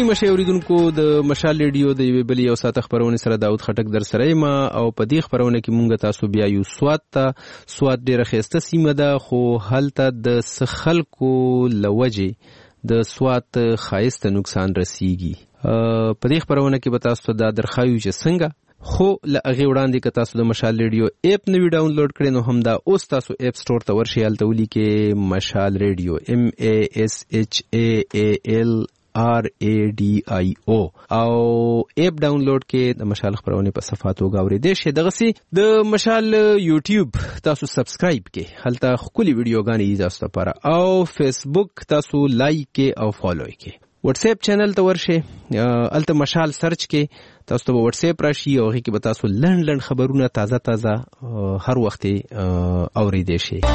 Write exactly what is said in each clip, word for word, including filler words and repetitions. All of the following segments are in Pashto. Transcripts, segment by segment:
ستړي مشه اوریدونکو د مشال ریډیو د یوې بلې او ساته خبرونه سره داود خټک در سره یم او په دې خبرونه کې مونږ تاسو بیا یو سواد ته سواد ډیره ښایسته سیمه ده خو هلته د خلکو لوجې د سواد ښایسته نقصان رسیږي. په دې خبرونه کې به تاسو ته دا درخایو چې څنګه خو له هغې وړاندې که تاسو د مشال ریډیو اپ نه وي ډاونلوډ کړئ نو همدا اوس تاسو اپ سټور ته ورشئ، هلته ولیکئ مشال ریډیو ایم ای ایس ایچ ای ای ایل آر ای ډي آی او او اپ ډاونلوډ کې د مشال خبرونه په صفحاتو غوړې دي شه. دغه د مشال یوټیوب تاسو سبسکرایب کې هلته خولي ویډیوګانې تاسو لپاره او فیسبوک تاسو لایک کې او فالو کې. واتس اپ چینل ته ورشه، الته مشال سرچ کې تاسو ته واتس اپ راشي او هغه کې به تاسو لند لند خبرونه تازه تازه هر وخت اورېدئ شي.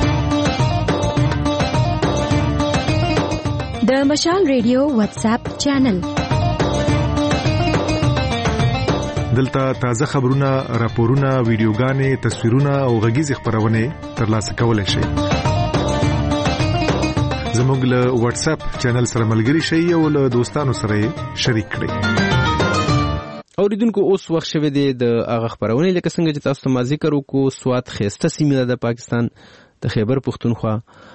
د مشال ریډیو واتس اپ چینل دلته تازه خبرونه، راپورونه، ویډیوګانې، تصویرونه او غږیز خبرونه ترلاسه کولای شئ. زموږ له واتس اپ چینل سره ملګري شئ او له دوستانو سره شریک کړئ. اوریدونکو اوس وخت شوه دی د هغه خبرونه لکه څنګه چې تاسو ته ما ذکر وکړو. سواد ښایسته سیمه ده د پاکستان د خیبر پښتونخوا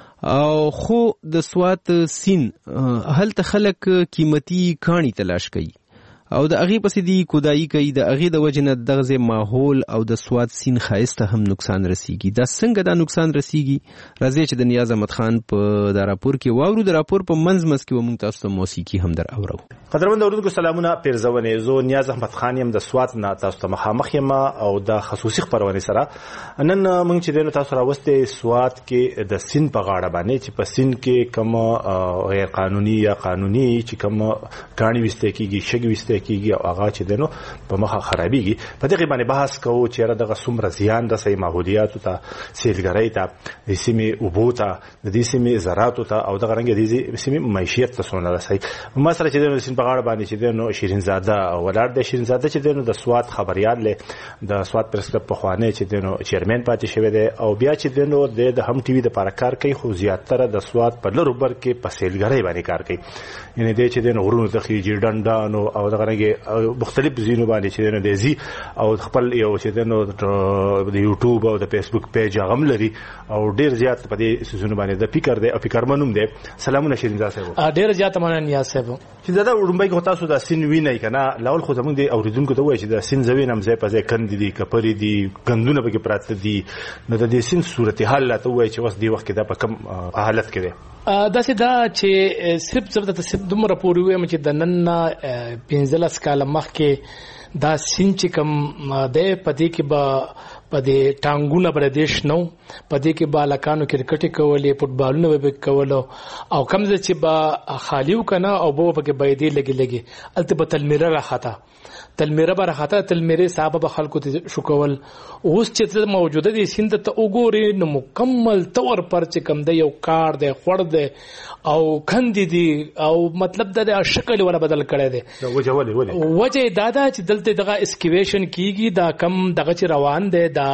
او خو د سوات سین هلته خلک قیمتي کاڼي تلاش کوي او د هغې پسې دی کودایي کوي. د هغې د وجې نه دغه ماحول او د سوات سین ښایسته هم نقصان رسیږي. دا څنګه دا نقصان رسیږي راځئ چې د نیاز احمد خان په دا راپور کې واورو. د راپور په منځ منځ کې به موږ تاسو ته موسیقي هم در اورو. قدرمن اوریدونکو سلامونه، پیرزونې زه نیاز احمد خان یم د سوات نه تاسو ته مخامخ یم او د خصوصي خبرونه سره. نن موږ چې دینو تاسو راوستي سوات کې د سین په غاړه باندې چې په سین کې کوم غیر قانوني یا قانوني چې کوم کاڼي وسته کیږي، شګي وسته کیږي او هغه چې دینو په مخه خرابېږي. په دغه باندې بحث کوو چې دغه څومره زیان رسوي ماحولیات ته، سیلګرۍ ته، د سیمې اوبو ته، د دې سیمې زراعت ته او دغه رنګ د سیمې معیشت ته څونه رسوي. ما سره چې دینو سین په غاړه باندې چې دینو شیرین زاده ولر د شیرین زاده چې دینو د سوات خبريال له د سوات پرس کلب په خوانه چې دینو چیرمن پاتې شوی دی او بیا چې دینو د هم ټي وي د لپاره کار کوي خو زیاتره د سوات په لرو بر کې په سیلګرۍ باندې کار کوي. یعنی د چې دینو غرونو ته خيجی ډنډانو او دغه رنګ مختلف زینو باندې چې دینو د زی او خپل یو چې دینو د یوټیوب او د فیسبوک پیج غم لري او ډیر زیات په دې سيزونو باندې د فکر دی او فکر منوم دی. سلامونه شیرین زاده صاحب. ډیر زیات مننه نیاز صاحب. چې دا وړمبای کو تاسو د سین وینای کنه لاول خو زمونږ د اوریدونکو ته وایي چې د سین زوین هم ځای په ځای کندې دي، کپرې دي، ګندونه پکې پراته دي. نو د دې سین صورتحال لا ته وایي چې اوس دی وخت کې دا په کم حالت کې دی. دا سي دا چې صرف صرف د صرف دومره پورې وایم چې د نن پنځلس کاله مخکې دا سین چې کوم د پدې کې به پدې ټانګونه بردیش نو پدې کې بالکانو کرکټ کولې، فوټبالونه به کولو او کمزه چې با خالیو کنه او به پکې بيدې لګي لګي الته په تلمیره راخته تلمیره به راخته تلمیره صاحب به خلکو ته شو کول. اوس چې موجوده دي سیند ته وګوري نو مکمل تور پر چې کم دی یو کار دی خور دی او کندې دي او مطلب د شکل ولا بدل کړي دي. وجه ولې ولې وجه دادا چې دلته دغه اسکیویشن کیږي دا کم دغه چې روان دی دا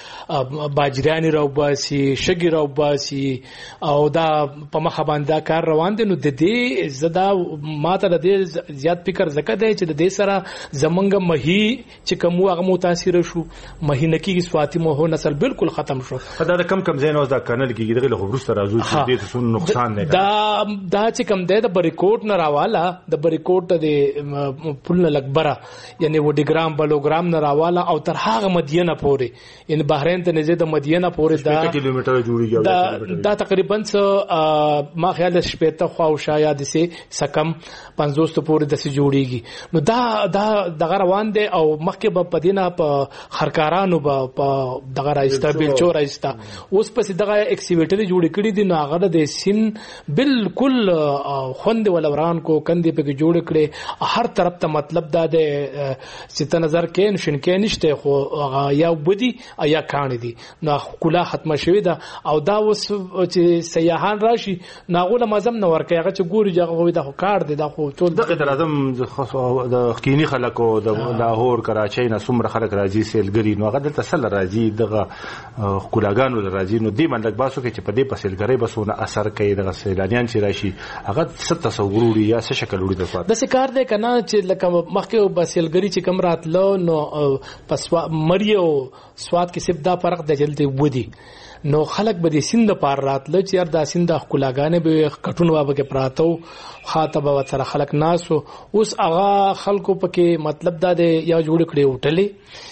باجرانی راوباسي، شګي راوباسي او دا په مخ باندې کار روان دي. نو د دې زدا ماته د دې زیات فکر زکه دی چې د دې سره زمونږ مهي چې کوم هغه متاثر شو، مهي نکي سواتی مو نسل بالکل ختم شو. دا د کم کم زین اوس دا کنل کیږي دغه خبرست راځو چې دې څه نقصان نه دا دا چې کم دی د بریکوټ نه راواله د بریکوټ د پل لګبره یعنی وډی ګرام بلوګرام نه راواله او تر هغه مدینه پورې ان بحرین ته نزدې د مدینه پورې دا کیلومتر جوړیږي دا دا تقریبا څه ما خیال شپته خو او شاید سي سکم پنځوس پورې د سي جوړیږي. نو دا دا دغه روان دي او مخکې به پدینه په خرکارانو به دغه راځتا بیلچو راځتا اوس پس دغه ایکسیویټر جوړ کړی دي. نو هغه د سین بالکل خوند ولوران کو کندې په جوړ کړي هر طرف ته مطلب دا د ست نظر کې نشن کې نشته خو یا ودی یا کانې دي نو کلا ختمه شوی ده او دا اوس چې سیاحان راشي ناغوله مزم نه ورکه هغه چې ګوري هغه د کار دي دا خو ټول د اعظم د خکینی خلکو د لاهور کراچۍ نه څومره خلک راځي سیلګری نو هغه دلته سل راځي دغه کلاګانو راځي نو دې منلک باسو کې چې په دې پسیلګری بسونه اثر کوي دغه سیلانیان چې راشي هغه ست تصور یا څه شکل وړي د سواد د سکار دی کنه چې لکه مخکې بسیلګری چې کم راتلو نو پس مریو سواد کې سب دا فرق د جلته ودی نو خلک به د سیند پار راتله چې هر د سیند خلاګانې به کټون وابه کې پراتو خاطب او سره خلک ناسو اوس هغه خلکو پکې مطلب دا دی یا جوړ کړي وټلې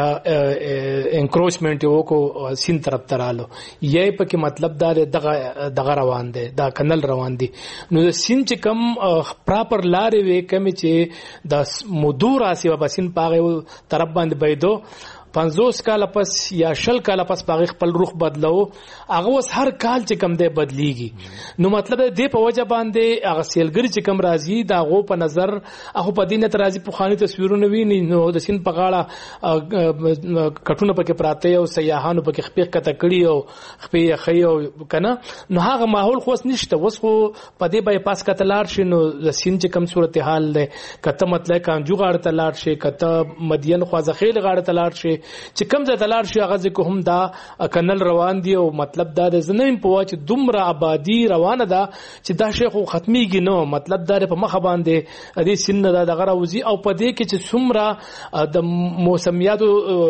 لکه انکروچمنٹ یو کو سین طرف ترالو یې پکې مطلب دا دغه دغه روان دي دا کنل روان دي نو سین چې کم پراپر لارې وې کم چې د مدور اسی و بسین پاغه طرف باندې بيدو پنځوس کال پس یا شل کال پس پاغه خپل روخ بدلو هغه وس هر کال چې کم دی بدلیږي نو مطلب دې په وجه باندې هغه سیلګری چې کم راځي دا غو په نظر هغه په دینه ترازی په خاني تصویرونه ویني نو د سین په غاړه کټونه پکې پراته او سیاحانو پکې خپې کته کړي او خپې خيو کنه نو هغه ماحول خو نشته وس خو په دې بای پاس کتلار شي نو د سین چې کم صورتحال ده کته مطلب کانجو غاړه تلار شي کته مدین خوازخیل غاړه تلار شي چې کم ځای تلار شي هغه ځکه هم دا کنل روان دي او مطلب دا د زنیم په واچ دومره آبادی روانه ده چې دا شیخ ختميږي نو مطلب دا په مخ باندې دې سن دا دغه راوځي او په دې کې چې څومره د موسمیاتو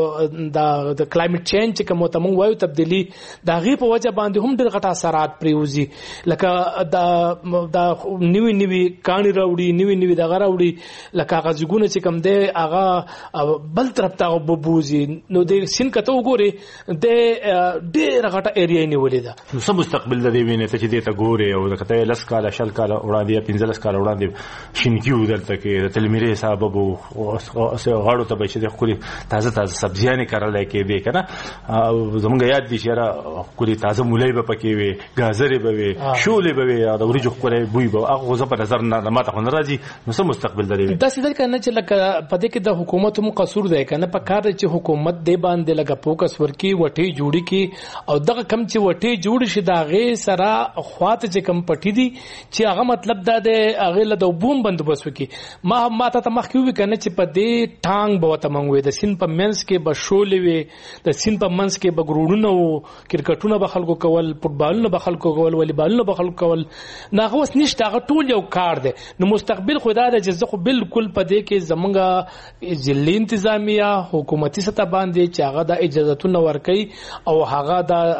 د کلایمټ چینج چې کوم ته مونږ وایو تبدیلی دا غي په وجه باندې هم ډېر غټه اثرات پریوزي لکه دا دا نیوی نیوی کانی راوړي نیوی نیوی دغه راوړي لکه هغه ځګونه چې کم دی هغه بل طرف ته بوبوزي نو د سین کته وګوري د ډېر غټه ایریا نیولې ده نو سم مستقبل د دې وینې ته چې دې ته ګوري او د کته لس کاله شل کاله وړاندې پنځلس کاله وړاندې شینکیو دلته کې د تلمیرې صاحب بو غاړو ته بچي د خوري تازه تازه سبزیانې کارلای کې دي کنه زمونږ یاد دي چې را خوري تازه مولای به پکې وي غازرې به وي شولې به وي د ورجو خوري بوی به هغه زه په نظر نه ماته خو راځي نو سم مستقبل د دې دا سیدل کنه چې لکه په دې کې د حکومت مو قصور دی کنه په کار چې حکومت دی باندې لګه فوکس ورکی وټي جوړی کی او دغه کم چې وټي جوړ شي دا غي سره خواته چې کم پټی دي چې هغه مطلب دا دی هغه له د بوم بندوبست وکي ما ماته ته مخکې وی کنه چې په دې ټانګ به وته منغوي د سین په منس کې به شولې وي د سین په منس کې به ګروډونه او کرکټونه به خلکو کول فوټبالونه به خلکو کول والیبالونه به خلکو کول نه اوس نشته هغه ټول یو کار دی نو مستقبل خو دا د جزه خو بالکل په دې کې زمونږه ځلې انتظامیه حکومتي سطح باندې چې هغه د اجازهتونه ورکي او هغه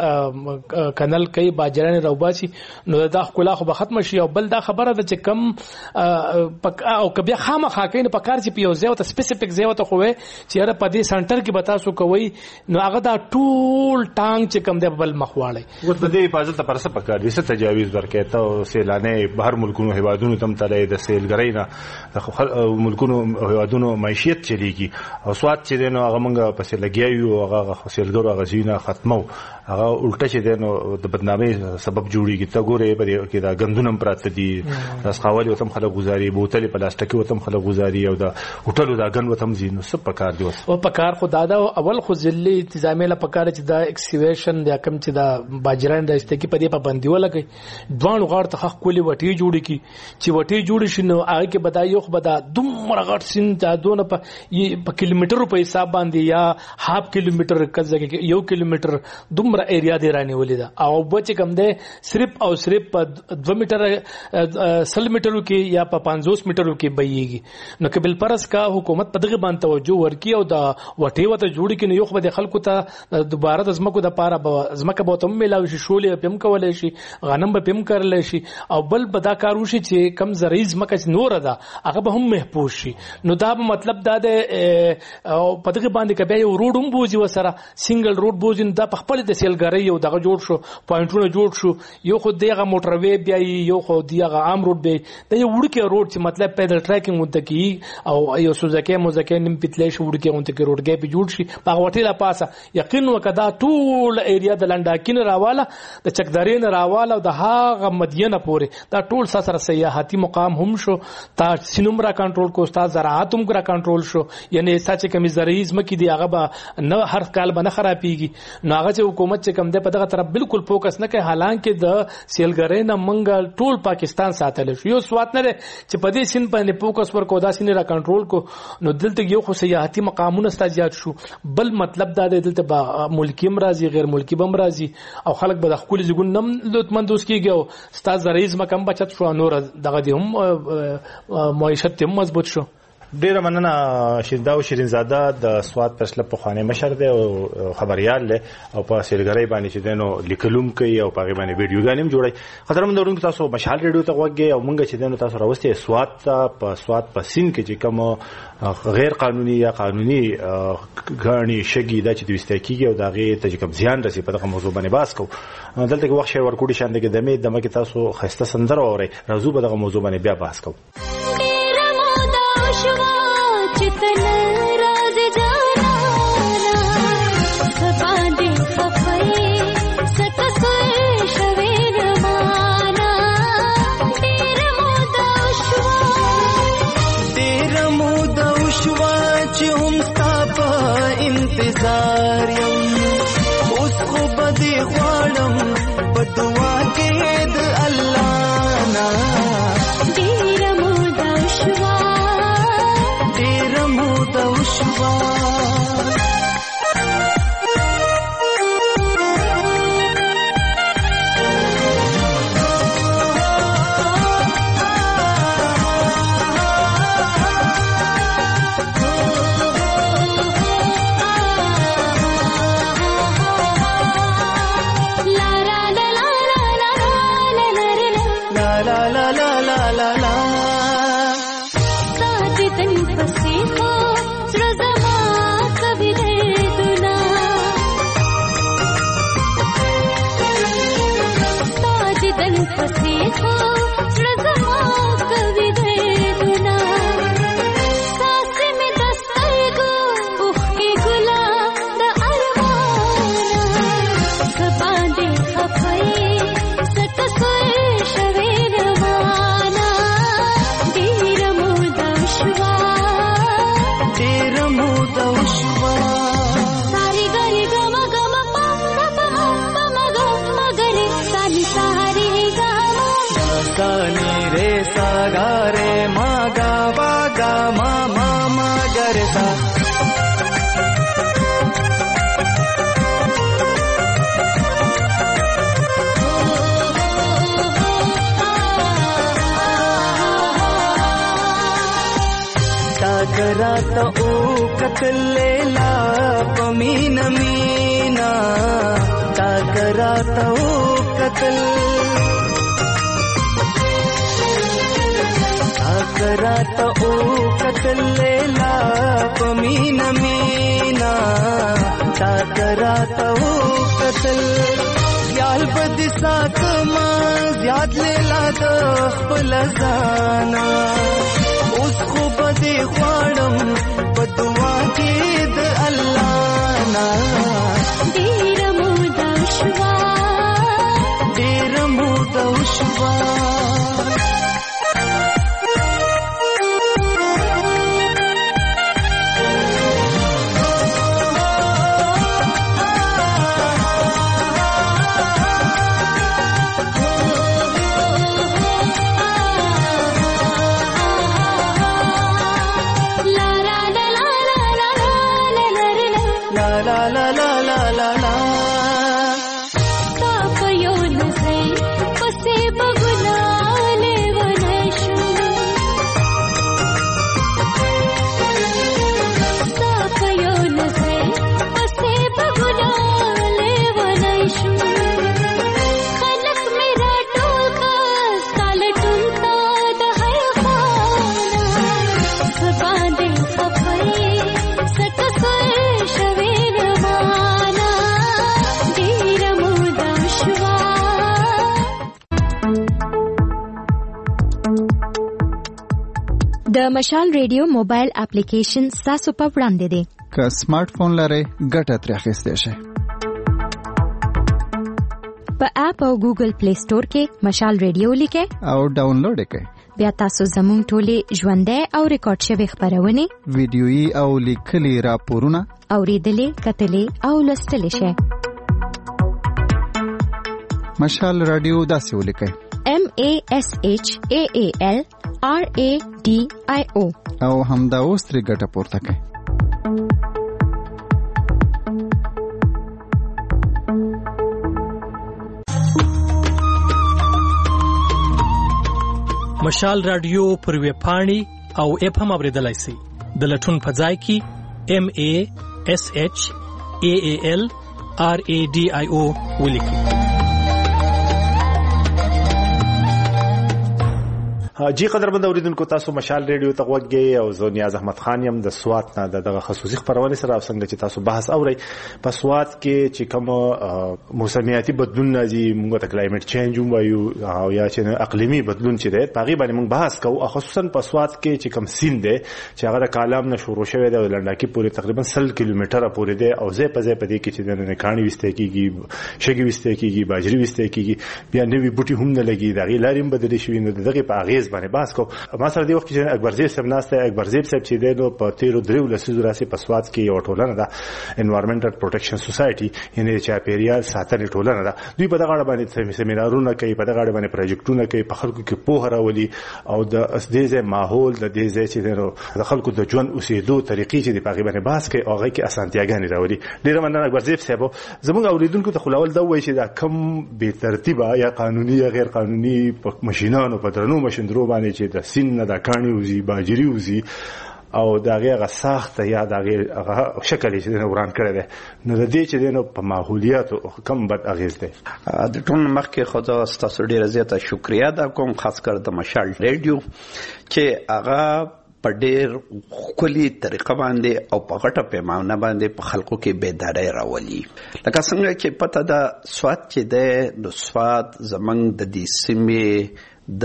د کنل کوي باجران روباسي نو دا خلا خو به ختم شي او بل دا خبره ده چې کم او کبه خامخا کین په کار چې پیو ځای او سپیسیفیک ځای ته خو چې را په دې سنټر کې بتا سو کوي نو هغه دا ټول ټانګ چې کم دی بل مخواړي و د دې حفاظت لپاره څه پکار دي څه تجاویز ورکې ته سیلانه بهر ملکونو هوادونو تم تلې د سیلګرۍ نه ملکونو هوادونو معیشت چلیږي او سواد چې نو هغه مونږ په لګیایو هغه خسلګرو هغه زینا ختمو هغه الټه چې دنو د بدنامي سبب جوړیږي ته ګوره په دې کې دا غندونم پراته دي راسخاولي وتم خلک گزاري بوتلې پلاستیکي وتم خلک گزاري او دا هوټلو دا غن وتم زینو سب پکار دی او پکار خدا دا اول خو ځلې انتظامی له پکار چې دا ایکسکیویشن د کم چې دا باجران د استکی په دې پابندي ولګي دوه غړ ته حق کولی وټي جوړی کی چې وټي جوړ شي نو هغه کې بدای یو خو بدا دومره غټ سین ته دونه په کیلومتر په حساب باندې یا هاف کیلومتر کزه کې یو کیلومتر دومره ایریا دی رانی ولید او بچ کم ده صرف او صرف په دو میټر سل میټرو کې یا په پنځوس میټرو کې بېږي نو کبل پرس کا حکومت په دغه باندې توجه ورکي او دا وټي وته جوړی کې نو یو خو د خلکو ته دوباره د زمکو د پاره زمکه به تم ملاوي شي شولې پم کولای شي غنم به پم کړل شي او بل بدا کارو شي چې کم زریز مکه نور ده هغه به هم محفوظ شي نو دا به مطلب دا ده او په دغه باندې کبه یو روډ هم بوزي وسره سنگل روډ بوزي دا په خپل د سیلګری یو دغه جوړ شو پوینټونه جوړ شو یو خو دغه موټر وی بیا یو خو دغه عام روډ دی د یو وړکه روډ چې مطلب پیدل ټریکینګ مونته کی او یو سوزکه موزکه نیم پتلې شو وړکه مونته کی روډ به جوړ شي په وټه لا پاسه یقین وکدا ټول ایریا د لنډاکین راواله د چکدارین راواله او د هاغه مدینه پورې دا ټول سره سیاحتي مقام هم شو تا سینومرا کنټرول کو استاد زراعت هم کرا کنټرول شو یعنی سچ کمی زرعیز مکی دی هغه به نه هر کال به نه خرابېږي. نو هغه چې حکومت چې کم دی په دغه طرف بالکل فوکس نه کوي، حالانکه د سیلګرۍ نه منګ ټول پاکستان ساتل شو. یو سوات نه چې په دې سین باندې فوکس ورکو، دا سین را کنټرول کو، نو دلته یو خو سیاحتي مقامونه ستا زیات شو. بل مطلب دا دی دلته به ملکی مرضی غیر ملکی بم راځي او خلک به د خپل ځګون نم لوتمندوس کیږي او ستا زرعیز مکم بچت شو، نور دغه دي هم معیشت هم مضبوط شو. ډیره مننه شینداو شیرین زاده د سواد پرسله په خانه مشر دی او خبريال له او په سیلګری باندې چې دینو لیکلوم کوي او په باندې ویډیوګانې هم جوړي. خطرمند ورونکو تاسو مشال ریډیو ته وګورئ او مونږ چې دینو تاسو راوستي سواد په سواد په سین کې چې کوم غیر قانوني یا قانوني غاڼي شګي د چې د وستاکیږي او دغه ته کوم زیان رسي په دغه موضوع باندې باس کو. دلته کې وخت شي ورکوټي شاندې کې دمه دمه کې تاسو خسته سندره اوري راځو په دغه موضوع باندې بیا باس کو. انتظار یم اوس خو بدی غواړم په دعا کې د الله نا ډېر موده شوه ډېر موده شوه रात ओ कतल लेला पमीन मीना ताकरात ओ कतल ताकरात ओ कतल लेला पमीन मीना ताकरात ओ कतल याल बद साथ मा याद लेला तो पलजाना उस को बदे ख्वाड़म बदुआ के द अल्लाह ना देर मुदशवा देर मुदशवा د مشال ریډیو موبایل اپلیکیشن تاسو په وړاندې دی. که سمارټ فون لرئ ګټه ترې اخیستی شئ. په اپ او ګوګل پلی سٹور کې مشال ریډیو لیکئ او ډاونلوډ یې کړئ. بیا تاسو زموږ ټولې ژوندۍ او ریکارډ شوې خبرونه ویډیويي او لیکلي راپورونه اوریدلې کتلې او لوستلې شئ. مشال رادیو داسې ولیکئ: M A S H A A L R A D I O او همدا اوس ترې ګټه پورته کړئ. مشال رادیو پر ویب پاڼې او اپ هم اوریدلای شئ. د لټون په ځای کې M A S H A A L R A D I O ولیکئ. جی قدرمن اوریدونکو، تاسو مشال ریډیو ته غوږی او زه نیاز احمد خان یم د سوات نه دغه خصوصي خبرونه سره څنګه چې تاسو بحث اورئ په سوات کې چې کوم موسمیاتي بدلون راځي، موږ ته کلایمټ چینج وایو او یا چې اقلیمي بدلون چې دی په هغه باندې موږ بحث کوو. خصوصا په سوات کې چې کوم سیند دی چې هغه د کالام نه شروع شوی دی او لنډاکي پورې تقریبا سل کیلومتره پورې دی او ځای په ځای په دې کې چې د نکانی وسته کېږي، شګي وسته کېږي، باجری وسته کېږي، بیا نوې بوټي هم نه لګي، دغه لارې بدلې شوې نو دغه په اغیز باندې بحث کو. ما سره دی وخت چې اکبرزیب صاحب ناسته اکبرزیب صاحب چې دی نو په تیرو دریو لسیزو راسي په سوات کې یو ټولنه ده، انوایرنمنټل پروټیکشن سوسایټي، یعنی چاپیریال ساتنې ټولنه ده. دوی په دغه اړه باندې سیمینارونه کوي، په دغه اړه باندې پروجیکټونه کوي، په خلکو کې پوهه راولي او د اسدیزه ماحول د دې ځای چې د خلکو د ژوند اوسېدو طریقې چې د پاغي باندې بحث کوي او هغه کې اسانتیاګانې راولي. ډیر مننه اکبرزیب صاحب. زموږ اوریدونکو ته خلاول دا وایي چې دا کم به ترتیبه یا قانوني یا غیر قانوني ماشينانو په درنو ماشيندرو باندې چې د سین نه د کانی وزي باجری وزي او دغه غا ساخت یا دغه شکل چې نه وران کړی دی، نو د دې چې دینو په ماحولیات کم بد اغیز دی. د ټول مخکې خو تاسو ډیره زیاته شکریا ده کوم، خاص کر د مشال ریډیو چې هغه په ډېر ښکلي طریقه باندې او په غټه پیمانه باندې په خلکو کې بیداري راولي. لکه څنګه چې پته ده سوات چې دی نو سوات زموږ د دې سیمې د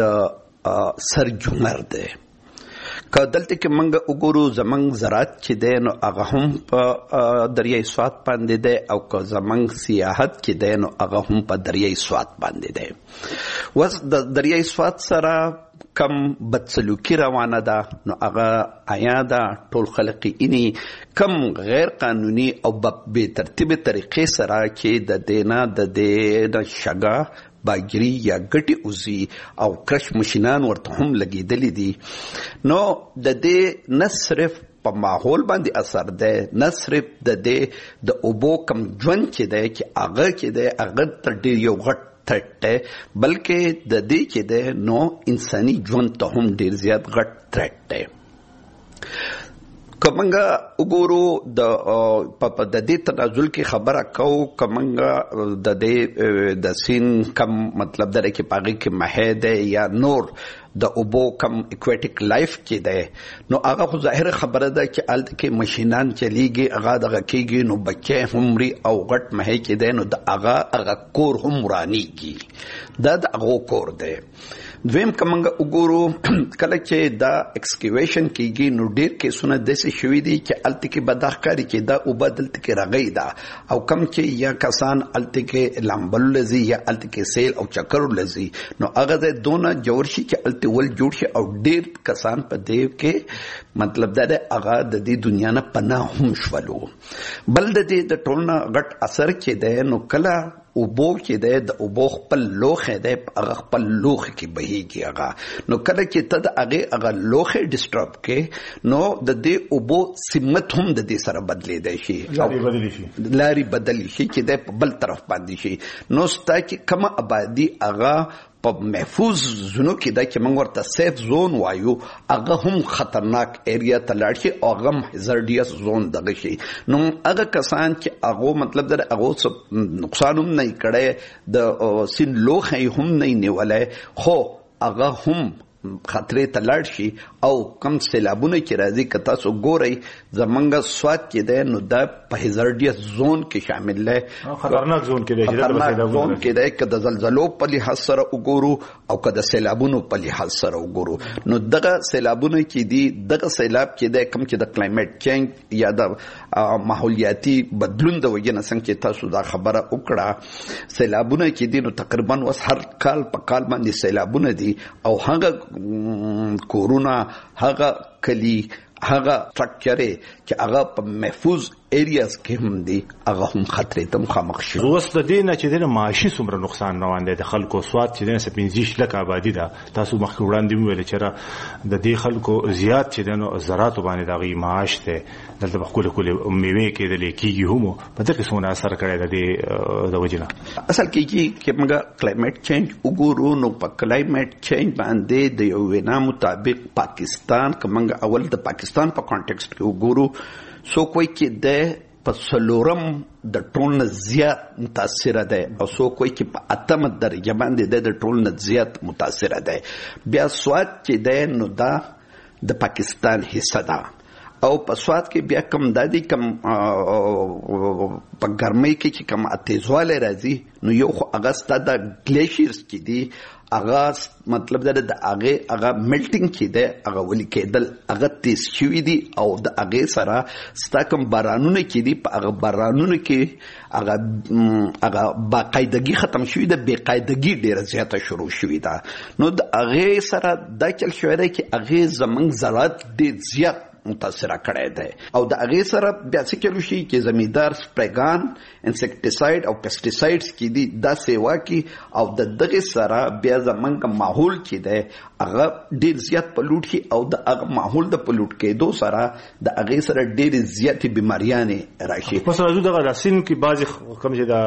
سر جمهور دی. که دلته کې موږ وګورو زموږ زراعت چې دی نو هغه هم په دریای سوات باندې دی او که زموږ سیاحت چې دی نو هغه هم په دریای سوات باندې دی. وس د دریای سوات سره کم بدسلوکی روانه ده نو هغه آیا ده ټول خلقی اینی کم غیر قانوني او بے ترتیب طریقې سره چې د دینا د دې شګه باجری یا ګټي اوزي او کرش ماشینان ورته هم لګیدلې دي. نو د دې نه صرف په ماحول باندې اثر ده، نه صرف د دې د اوبو کم ژوند چې ده چې هغه چې ده هغه تر ډیر یو غټ تھرټ ده، بلکې د دې چې ده نو انساني ژوند ته هم ډیر زیات غټ تھرټ ده. کمنګا وګورو د په د دې تنازل کې خبره کو، کمنګا د دې د سین کم مطلب درې کې پاګي کې مهده یا نور د اوبو کم اکویټیک لایف کې ده، نو هغه خو ظاهر خبره ده چې الته کې ماشینان چلیږي، هغه دغه کېږي نو بچي همري او غټ مه کې ده، نو د هغه هغه کور هم رانیږي، دا د هغه کور ده. دویم کمنګ وګورو کله چې دا ایکسکیویشن کیږي نو ډیر کیسونه داسې شوي دي چې الته کې بداخکاری چې دا وبدلت کې راغی دا او کم چې یا کسان الته کې لامبل لذي یا الته کې سیل او چکر لذي نو هغه د دونه جوړ شي چې الته ول جوړ شي او ډیر کسان په دې کې مطلب دا هغه د دې دنیا نه پناه هم شولو. بل د دې د ټولنه غټ اثر کې ده نو کله اوبو کې ده د اوبو خپل لوخه ده هغه خپل لوخه کې بهيږي هغه نو کله چې ته د هغه هغه لوخه ډیسټرب کې نو د دې اوبو سمت هم د دې سره بدلې دی شي لاري بدلی شي لاري بدلی شي چې د بل طرف باندې شي نو ستا کې کما آبادی هغه په محفوظ زونو کې دا چې موږ ورته سیف زون وایو هغه هم خطرناک ایریا ته لاړ شي او هغه هزارډیس زون دغه شي نو هغه کسان چې هغه مطلب دا هغه نقصان هم نه کړي د سین لوخه هم نه نیولای خو هغه هم خطرې ته لاړ شي او کم سیلابونه چې راځي که تاسو ګورئ زمونږ سوات کې دی نو دا په هزارډیس زون کې شامل دی خطرناک زون کې دی خطرناک زون کې دی که د زلزلو په لحاظ سره وګورو او که د سیلابونو په لحاظ سره وګورو نو دغه سیلابونه چې دي دغه سیلاب چې دی کم چې د کلایمټ چینج یا د ماحولیاتي بدلون د وجې نه څنګه چې تاسو دا خبره وکړه سیلابونه چې دي نو تقریبا اوس هر کال په کال باندې سیلابونه دي او هغه کورونه، هغه کلی، هغه سټرکچر چې هغه په محفوظ ایریاز کې هم دي، هغه هم خطرې ته مخامخ شي. اوس د دې نه چې د معاشي څومره نقصان روان دی د خلکو سواد چې د پنځه لک آبادی ده، تاسو مخکې وړاندې ویل چې د دې خلکو زیات چې د زراعت باندې دغه معاش ته دلته بخول کول میوه کې د لیکيږي هم په دغه څونه اثر کړی دی د وجنه. اصل کې چې موږ کلایمټ چینج وګورو نو په کلایمټ چینج باندې د یو وینا مطابق پاکستان کومه اول د پاکستان په کانټیکسټ کې وګورو سو کوئی کې د په سلورم د ټول نه زیات متاثر ده او سو کوئی کې په اتم درجه باندې د ټول نه زیات متاثر ده. بیا سواد چې ده نو دا د پاکستان حصہ ده او په سواد کې بیا کم دادی کم په ګرمۍ کې چې کم اتیزواله راځي نو یو خو اگست د ګلیشیرز کې دي، اغاز مطلب دا د هغه هغه میلټینګ کې ده، هغه ولي کېدل هغه تیز شوي دي او د هغه سره ستا کوم بارانونه کې دي په هغه بارانونه کې هغه هغه باقاعدګي ختم شوي ده، بېقاعدګي ډېره زیاته شروع شوي ده. نو د هغه سره دا چل شوی دی چې هغه زمونږ زراعت ډېر زیات متاثره کړی دی او د هغې سره بیا څه چلو شي چې زمیندار سپریګان انسیکټیساید او پیسټیسایډز کې دي دا سیوا کې او د دغې سره بیا زمونږ ماحول چې دی هغه ډېر زیات پلوټ شي او د هغه ماحول د پلوټ کېدو سره د هغې سره ډېرې زیاتې بیماریانې راشي. پس راځو دغه د سین کې بعضې کوم چې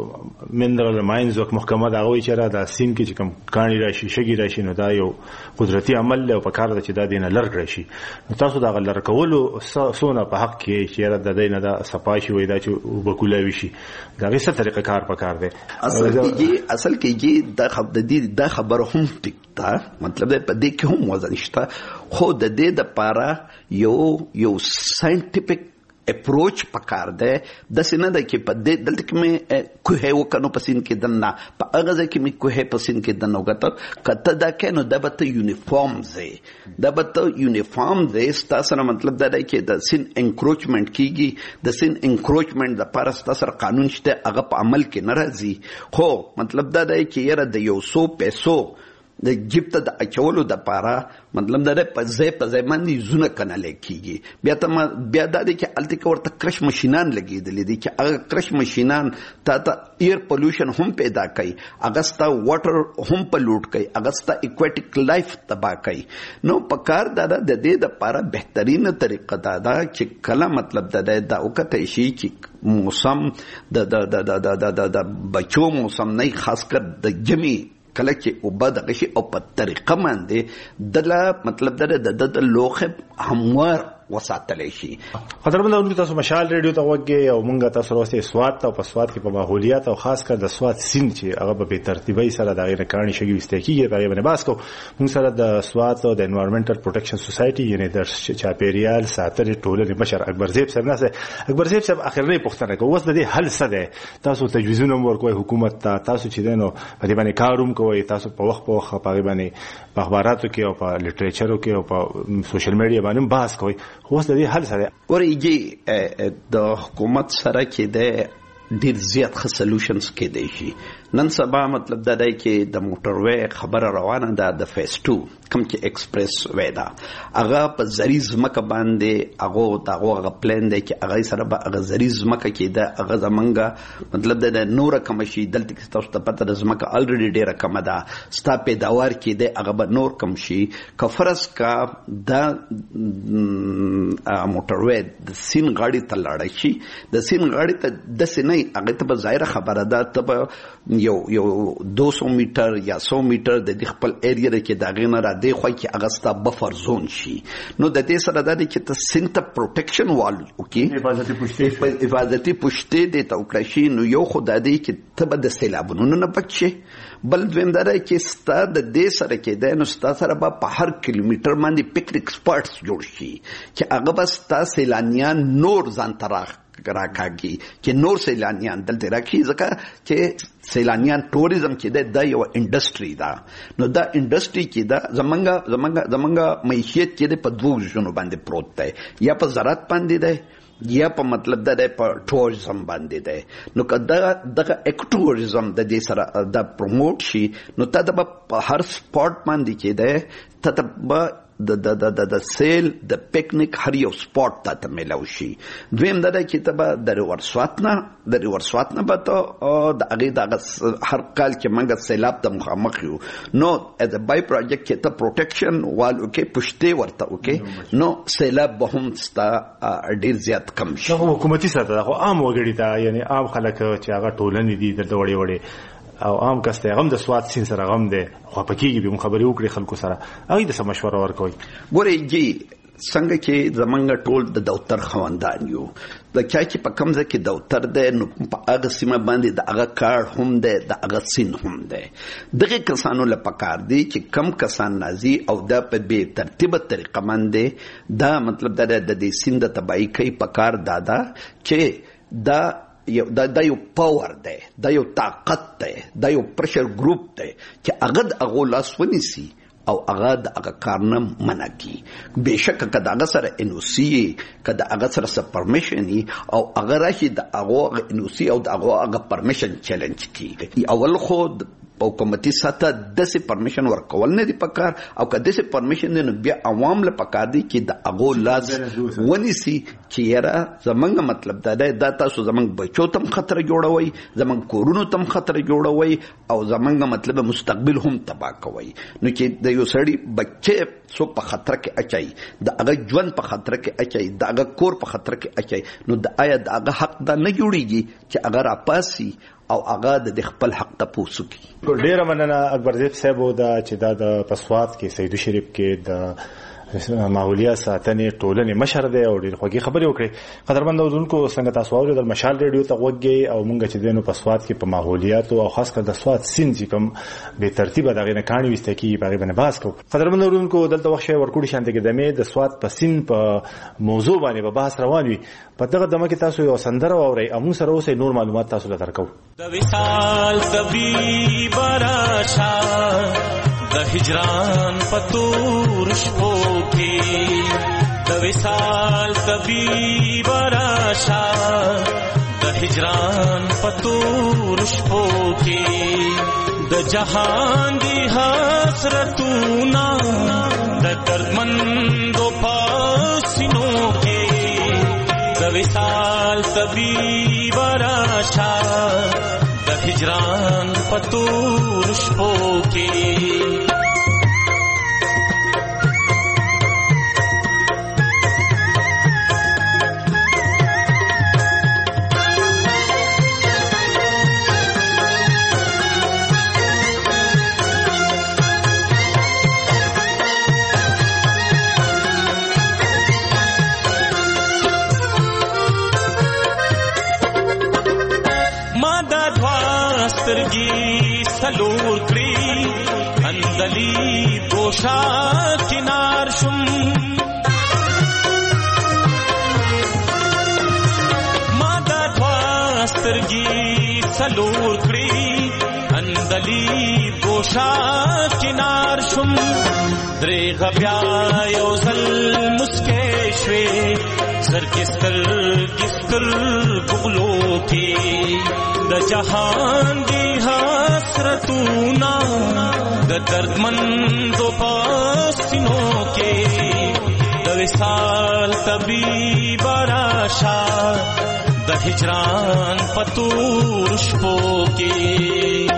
د منرل ماینز وک محکمه د هغوی چېرې د سین کې چې کوم کاڼي راشي شګي راشي نو دا یو قدرتي عمل دی او په کار ده چې دا دې نه لرګ راشي. نو تاسو دغه لر کولو سونه په حق کې چې د دې نه دا صفای شي وای دا چې وبکولاوي شي دا غي څه طریقه کار پکار دی. اصل کې اصل کې دا خبر د دې د خبر هم ټیک تا مطلب په دې کې هم وزن شته خو د دې د پاره یو یو ساينټیفیک اپروچ پکار دی د سینه د کې په دې دلته کې مې کوه وکنو پسین کې دنه په هغه ځکه کې مې کوه پسین کې دنه وګټه کته دا کینو د بت یونیفارم زی د بت یونیفارم زی ستاسو مطلب دا دی چې د سین انکروچمنت کیږي د سین انکروچمنت د پاره ستاسو قانون شته هغه په عمل کې ناراضي خو مطلب دا دی چې یره د یو سو پیسو د جیب ته د اچولو د پاره مطلب دا په ځای په ځای باندې زونه کنه لیکيږي بیا ته بیا دا دی چې الته کې ورته کرش ماشينان لګېدلې دي چې هغه کرش ماشينان تا ته ایر پولوشن هم پیدا کوي اگستا واټر هم پلوټ کوي اگستا ایکویټیک لایف تباہ کوي. نو پکار دا د دې د پاره بهترینه طریقه دا دا چې کله مطلب دا دا وکته شي چې موسم د د د د د بچو موسم نه خاص کر د جمی کله چې او بد غشي او په طریقه باندې دله مطلب دا د لوخه هموار وساتلی شي. قدرمن اونکو تاسو مشال ریډیو ته وګورئ او مونږ تاسو راوستي سواد ته په سواد کې په ماحولیات او خاص کر د سواد سین چې هغه په ترتیبي سره د غیر کارني شګي واستکیږي په باندې باس کو مونږ سره د سواد او د انوایرنمنټل پروټیکشن سوسایټي یعنی د چاپیریال ساتنې ټولنې مشر اکبر زیب صاحب نه اکبر زیب صاحب اخرنی پوښتنه کوي اوس د دې حل څه دی تاسو تجویزونه ورکوي حکومت ته تاسو چې دینو په دې باندې کاروم کوي تاسو په وخت په وخت په باندې په اخباراتو کې او په لټریچرو کې او په سوشل میډیا باندې باس کوي اوس د دې حل سره ورېږي د حکومت سره کې د ډېر زیات ښه سلوشنز کېدی شي. نن سبا مطلب دا دی چې د موټروې خبره روانه ده د فیس ټو کوم چې ایکسپریس وې ده هغه په زری ځمکه باندې هغه د هغه پلان دی چې هغه سره به هغه زری ځمکه کې ده هغه زمونږ مطلب د نور کم شي دلته کې تاسو ته پته د ځمکه الریډي ډېره کم ده ستا پیداوار کې ده هغه به نور کم شي کفرس کا د موټروې د سین غاړي ته لاړ شي د سین غاړي ته د سینې هغه ته به ظاهره خبره ده ته یو یو دو سو میټر یا سو میټر د دې خپل ایریا کې دا غینه را دی خو کې اگستا بفر زون شي. نو د دې سره د دې چې ته سنت پروټیکشن وال اوکي حفاظتي پوښتې حفاظتي پوښتې د توکړه شي نو یو خدای دې چې ته به د سیلابونو نه بچي بل دویندره چې ستا د دې سره کې د نو ستا سره به په هر کیلومتر باندې پکنیک سپاټس جوړ شي چې هغه به ستا سیلانیان نور ځان تراخ راکاږي چې نور سیلانیان دلته راکړي ځکه چې سیلانیان ټوریزم کې د یو انډستری ده نو دا انډستری کې دا زمونږ زمونږ زمونږ معیشت کې د په دوه ژوند باندې پروت دی یا په زراعت باندې دی یا په مطلب د په ټوریزم باندې دی. نو که دغه اکټوریزم د دې سره د پروموټ شي نو ته د په هر سپاټ باندې چې دی ته به د د د د سیل د پکنیک هر یو سپاټ ته ته ملو شي. دویم دا چې ته به د ریورسوات نه د ریورسوات نه به ته د هغې دغه هر کال چې موږ سیلاب ته مخامخ یو نو از ا بای پروجیکټ چې ته پروټیکشن وال وکې پشتې ورته وکې نو سیلاب به هم ستا ډېر زیات کم شي. حکومتي سطح خو عام وګړي ته یعنی عام خلک چې هغه ټولنې دي دلته وړې وړې او عام کس ته غم د سواد سین سره غم دی خو پکېږي به خبرې وکړي خلکو سره هغوی د څه مشوره ورکوئ؟ ګورئ جی څنګه چې زمونږ ټول د دفتر خواندان یو د چا چې په کوم ځای کې دفتر دی نو په هغه سیمه باندې د هغه کارډ هم دی د هغه سین هم دی. دغې کسانو له پکار دی چې کم کسان راځي او دا په بې ترتیبه طریقه باندې دا مطلب دا د دې سین د تباهي کوي پکار دا ده چې دا یو دا یو پاور دی دا یو طاقت دی دا یو پرشر ګروپ دی چې هغه د هغو لاس ونیسي او هغه د هغه کار نه منع کړي. بېشکه که د هغه سره ان او سی که د هغه سره څه پرمیشن وي او هغه راشي د هغو هغه ان او سی او د هغو هغه پرمیشن چیلنج کړي. اول خو په حکومتي سطح داسې پرمیشن ورکول نه دي پکار او که داسې پرمیشن دی نو بیا عوام له پکار دي چې د هغو لاس ونیسي چې یاره زمونږ مطلب دا دی دا تاسو زمونږ بچو ته هم خطره جوړوئ زمونږ کورونو ته هم خطره جوړوئ او زمونږ مطلب مستقبل هم تباه کوئ. نو چې د یو سړي بچې څوک په خطره کې اچوي د هغه ژوند په خطره کې اچوي د هغه کور په خطره کې اچوي نو د آیا د هغه حق دا نه جوړیږي چې هغه راپاسي او هغه د خپل حق تپوس وکړي؟ ډیره مننه اکبرزیب صاحب دا چې دا د پسوات کې سیدو شریف کې د ماحولیات ساتنې ټولنې مشر دی او ډېر خوږې خبرې وکړې. قدرمن اورونکو څنګه تاسو واورېدل مشال ریډیو ته غوږ یې او موږ چې دی نو په سوات کې په ماحولیاتو او خاص کر د سوات سیند چې کوم بې ترتیبه د هغې نه کاڼي ویسته کېږي په هغې باندې بحث کوو. قدرمن اورونکو دلته وخت شی ورکوړي شانتې کې دمې د سوات په سیند په موضوع باندې به بحث روان وي. په دغه دمه کې تاسو یو سندره واورئ او موږ سره اوسئ نور معلومات تاسو ته درکوو. د وصال طبیب راشه د هجران پتور شپو کې د وصال طبیب راشه د هجران پتور شپو کې د جهان دی حسرتونه د دردمندو پاسینو کې د وصال طبیب راشه د هجران پتور شپو کې سترګي سلور کړی اندلی گوشا کنار شم ما دا دوا سترګي سلور کړی اندلی گوشا کنار شم درې غبیا یو زل مسکې شوي سر کستر کستر بغلو کې د جهان دی حسرتونا د دردمندو پاسینو کې د وصال طبیب راشه د هجران پتور شپو کې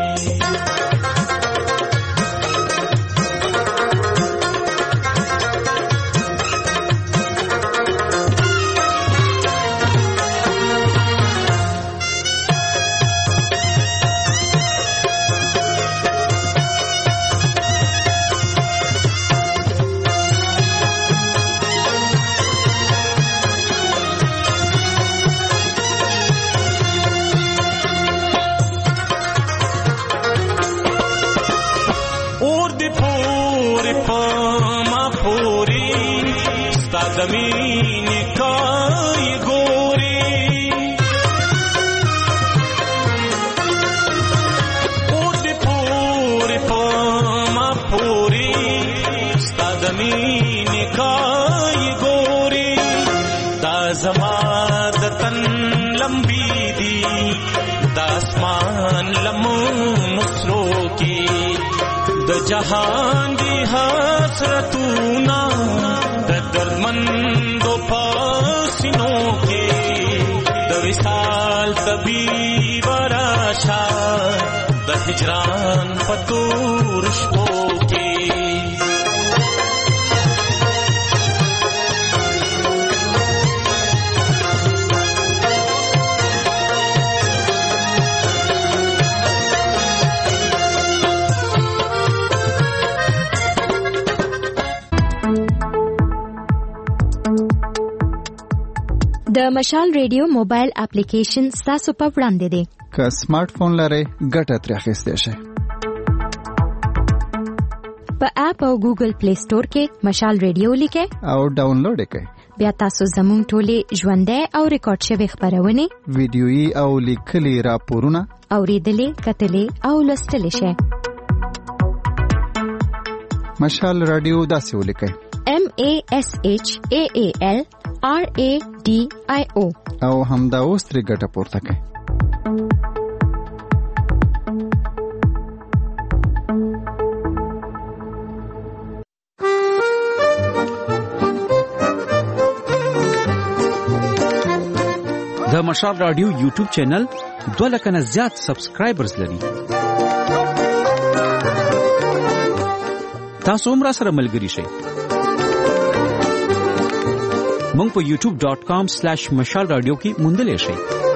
د جهان دی حسرتونا د درمندو پاسینو کې د وصال طبیب راشا د هجران پتور شپو کې د مشال ریډیو موبایل اپلیکیشن ستاسو په وړاندې دی. که سمارټ فون لرئ ګټه ترې اخیستی شئ. په اپ او ګوګل پلی سٹور کې مشال ریډیو لیکئ او ډاونلوډ یې کړئ. بیا تاسو زموږ ټولې ژوندۍ او ریکارډ شوې خپرونې ویډیويي او لیکلي راپورونه اورېدلې کتلې او لوستلی شئ. مشال رادیو داسې ولیکئ: M A S H A A L R A D I O او همدا اوس ترې ګټه پورته کړئ. د مشال رادیو یوټیوب چینل دوه لکه نه زیات سبسکرایبرز لري. تاسو هم را سره ملګري شئ. مونږ په یوټیوب ډاٹ کام سلیش مشال رادیو کې موندلی شئ.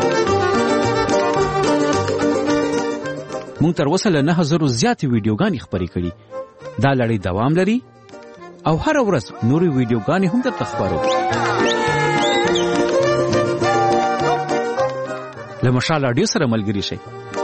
مونږ تر اوسه له نه هزرو زیاتې ویډیوګانې خپرې کړي. دا لړۍ دوام لري او هره ورځ نورې ویډیوګانې هم درته خپرو. له مشال رادیو سره ملګري شئ.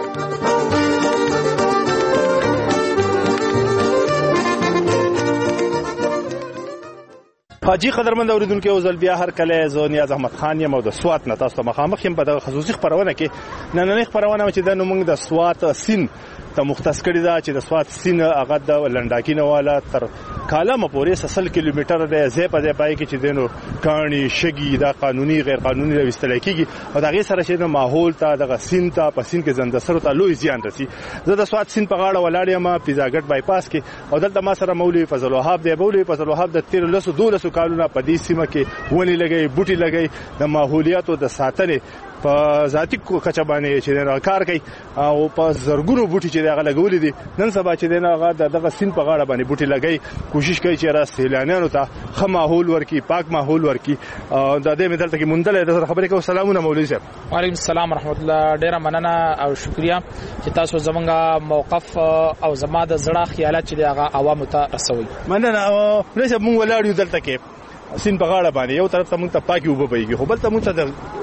حاجی قدرمند اوریدونکو او ځل بیا هر کله زه نیاز احمد خان یم او د سوات نه تاسو ته مخامخ یم په دغه خصوصي خپرونه کې. نننۍ خپرونه چې د موږ د سوات سین ته مختص کړی دا چې د سوات سین هغه د لنډاکی نه والا تر کالم پورې سل کیلومتر دی. زه په دې پای کې چې دینو کانی شګي دا قانوني غیر قانوني راوستل کیږي او دغه سره چې د ماحول ته دغه سین ته په سین کې زندسر ته لوی زیان رسي. زه د سوات سین په غاړه ولاړ یم پیزاګټ بایپاس کې او دلته ما سره مولوی فضل وهاب دی. مولوی فضل وهاب د تیر لسو دولسو کالونو په دې سیمه کې ونی لګي بوټي لګي د ماحولیاتو د ساتنې په ذاتی کچه باندې چې نه کار کوي او په زرګونو بوټي چې هغه لګولې دي. نن سبا چې نه هغه دغه سین په غاړه باندې بوټي لګي کوشش کوي چې را سیلانیانو ته ښه ماحول ورکړي پاک ماحول ورکړي. د دې مدلته کې مونږ له خبرې کوو. سلامونه مولوی صاحب. وعلیکم السلام ورحمت الله. ډیره مننه او شکریا چې تاسو زمونږه موقف او زما د زړه خیالات چې هغه عوامو ته رسوي. مننه. مولوی صاحب مونږ ولاړ یو دلته کې سین په غاړه باندې یو طرف ته مونږ ته پاکي وبو بهيږي خو بل ته مونږ ته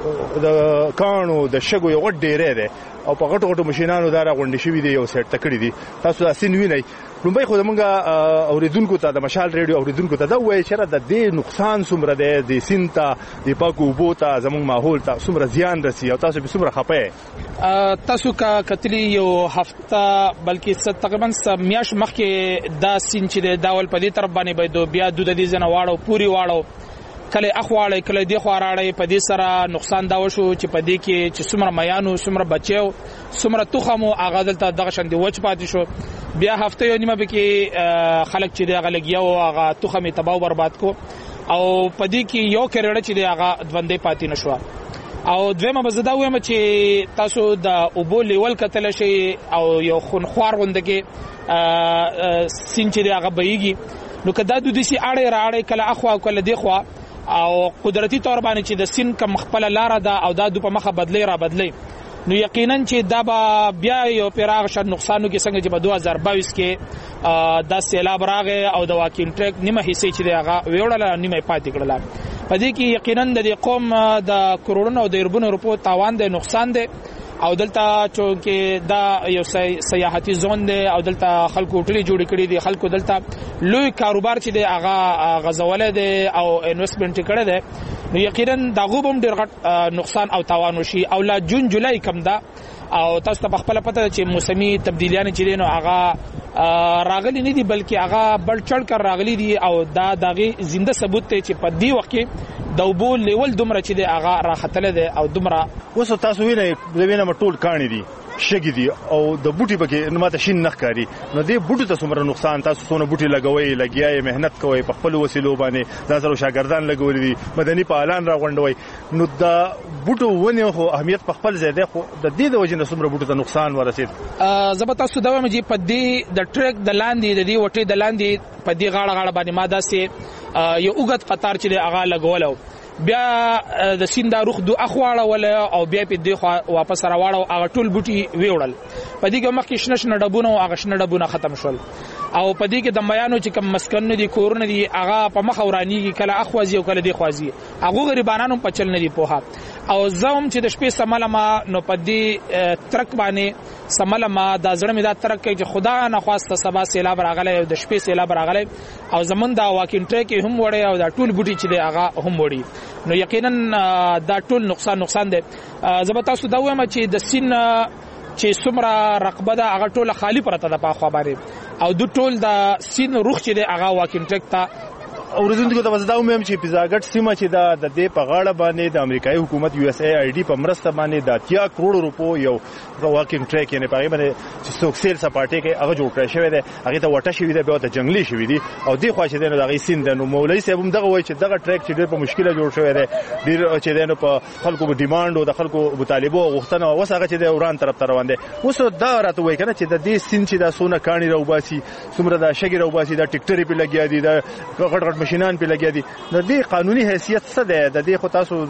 د کانو د شګو یو غټ ډیره ده او په غټو غټو ماشينانو دا راغونډې شوی دی یو سیټ تکړی دي. تاسو سین وینئ. لومبای خو زمونږ اوریدونکو ته د مشال ریډیو اوریدونکو ته دا وایي چې د دې نقصان څومره دی د سین ته د پاکو وبو ته زمونږ ماحول ته څومره زیان رسي او تاسو به څومره خپه. تاسو کا کتلی یو هفته بلکې تقریبا میاش مخکې دا سین چې داول په دې طرف باندې بيدو بیا د دې ځنه واړو پوری واړو کله اخواړې کله دی خواړې په دې سره نقصان دا وشو چې په دې کې چې څومره میانو څومره بچیو څومره توخمو هغه دلته دغه شند وچ پاتې شو. بیا هفته یو نیمه به کې خلک چې دغه لګیاو هغه توخمې تباہ برباد کو او په دې کې یو کړه چې دغه ځوندې پاتې نشو. او دویمه بزدا وایم چې تاسو د اوبو لیول کتل شي او یو خونخوار غوندګي سین چې هغه بهيږي نو کدا د دې سي اړه راړې کله اخوا کله دی خوا او قدرتی تور باندې چې د سین کم خپل لار ده او دا د په مخه بدلی را بدلی نو یقینا چې دا بیا یو پیراغ شد نقصانو کې څنګه چې په دوه هزار باییس کې د سیلاب راغې او د واکین ټریک نیمه حصے چې هغه ویوړل نیمه پاتې کړل. په دې کې یقینا د قوم د کروڑونو او د اربونو روپو تاوان دی نقصان دی او دلته چې دا یو سیاحتي زون دی او دلته خلکو ټلي جوړ کړي دي خلکو دلته لوی کاروبار چې دی هغه غزوله دی او انویسټمنټ کړي دی نو یقینا دا غوبم ډیر غټ نقصان او تاوان وشي او لا جون جولای کم دا او تاسو ته خپل پته چې موسمي تبدیلیاں چې دي نو هغه راغلي نه دي بلکې هغه بل چړ کر راغلي دي او دا دغه زنده ثبوت ته چې په دی وخت کې د اوبو لیول دومره چې دی هغه راختل دی او دومره اوس تاسو وینئ د وینم ټول کانی دي شګي دي او د بوټي بګي نو ماته شین نخ کاری نو دې بوټو ته څومره نقصان تاسو څونه بوټي لګوي لګیاي مهنت کوي په خپل وسیلو باندې دا سره شاګردان لګولې دي مدني پالان را غونډوي نو دا بوټو ونه خو اهمیت په خپل ځای دی خو د دې د وجې نه څومره بوټو ته نقصان ورسید زه به تاسو دا وایم چې په دې د ټریک د لاندې د دې وټې د لاندې په دې غاړه غاړه باندې ما داسې یو اوږد قطار چې د هغه لګولو بیا د سیند روخ دو اخواړه ولا او بیا په دې واپس راوړو هغه ټول بوټي ویوړل په دې کې مخکې شنه شنه ډبونه او هغه شنه ډبونه ختم شول او په دې کې د میانو چې کوم مسکن دي کورونه دي هغه په مخ ورانیږي کله اخوازي او کله دی خوازي هغه غریبانو په چل نه دي پوها او زوم چې د شپې سماله ما نو په دې ترک باندې سماله ما د زړه می دا ترک کې چې خدا نه خواسته سبا سیلاب راغله د شپې سیلاب راغله او زمون دا واکین ټریک هم وړي او دا ټول بوټي چې دی هغه هم وړي نو یقینا دا ټول نقصان نقصان دی زه به تاسو دا وایم چې د سین چې څومره رقبه ده هغه ټول خالی پرته ده په خوا باندې او د ټول د سین روخ چې دی هغه واکین ټریک ته اوریدونکو ته وزداو مې چې پیزاګټ سیمه چې دا د دې په غاړه باندې د امریکایي حکومت یو اس ای آی ډي په مرسته باندې د اتیا کروڑ روپو یو واکینګ ټریک یعنی په باندې چې څوک سیل سپاټي کې هغه جوړ کړی شوی دی هغه ته وټه شوی دی بیا ته جنگلي شوی دی او دی خو چې دنه دغه سیند نو مولوی صاحب هم دغه وایي چې دغه ټریک چې ډېر په مشکله جوړ شوی دی ډېر چې دنه په خلکو په ډیماند او د خلکو مطالبه او غوښتنه وسه چې د وران طرف ته روان دي اوس دا راته وایي کنه چې د دې سیند چې د سونه کانی راوباسي څومره د شګي راوباسي د ټیکټری په لګیا دي د غټ غټ ماشينان په لګیا دي د دې قانوني حیثیت څه ده د دې خو تاسو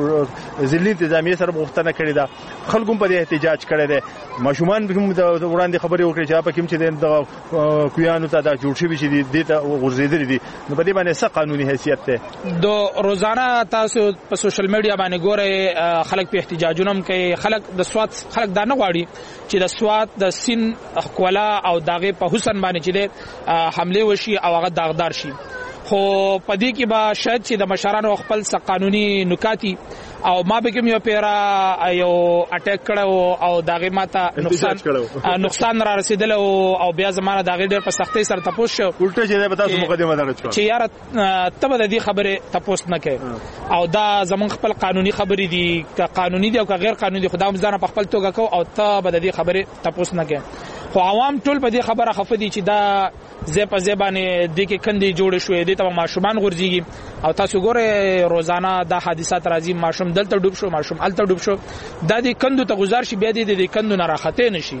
د ضلعي انتظامیه سره غوښتنه کړې ده خلکو په دې احتجاج کړی دی ماشومان به هم د وړاندې خبرې وکړي چې په کوم چې د کویانو ته دا جوړ شوی چې دې ته غورځېدلې دي نو په دې باندې څه قانوني حیثیت ده د روزانه تاسو په سوشل میډیا باندې ګورئ خلک په احتجاجونه هم کوي خلک د سوات خلک دا نه غواړي چې د سوات د سین خپلا او داغه په حسن باندې چې حمله وشي او هغه داغدار شي خو پدې کې به شاید چې د مشرانو خپل څه قانوني نکاتی او ما به کوم یو پیرا یو اٹیک کړو او داغه ماته نقصان نقصان را رسیدل او بیا زمانه داغه ډېر په سختۍ سره تپوس شو الټه چې به تاسو مقدمه درکړه چې یار ته به د دې خبره تپوس نه کوي او دا زمون خپل قانوني خبرې دي که قانوني دي او که غیر قانوني دي خدای مزانه په خپل توګه کو او ته به د دې خبره تپوس نه کوي خو عوام ټول په دې خبره خفدي چې دا زه په زبانه د کې کندې جوړ شوې دي ته ماشومان غورځيږي او تاسو ګوره روزانه دا حادثات راځي ماشوم دلته ډوب شو ماشوم الته ډوب شو دا د کندو ته گزار شي بیا د کندو نه راخته نشي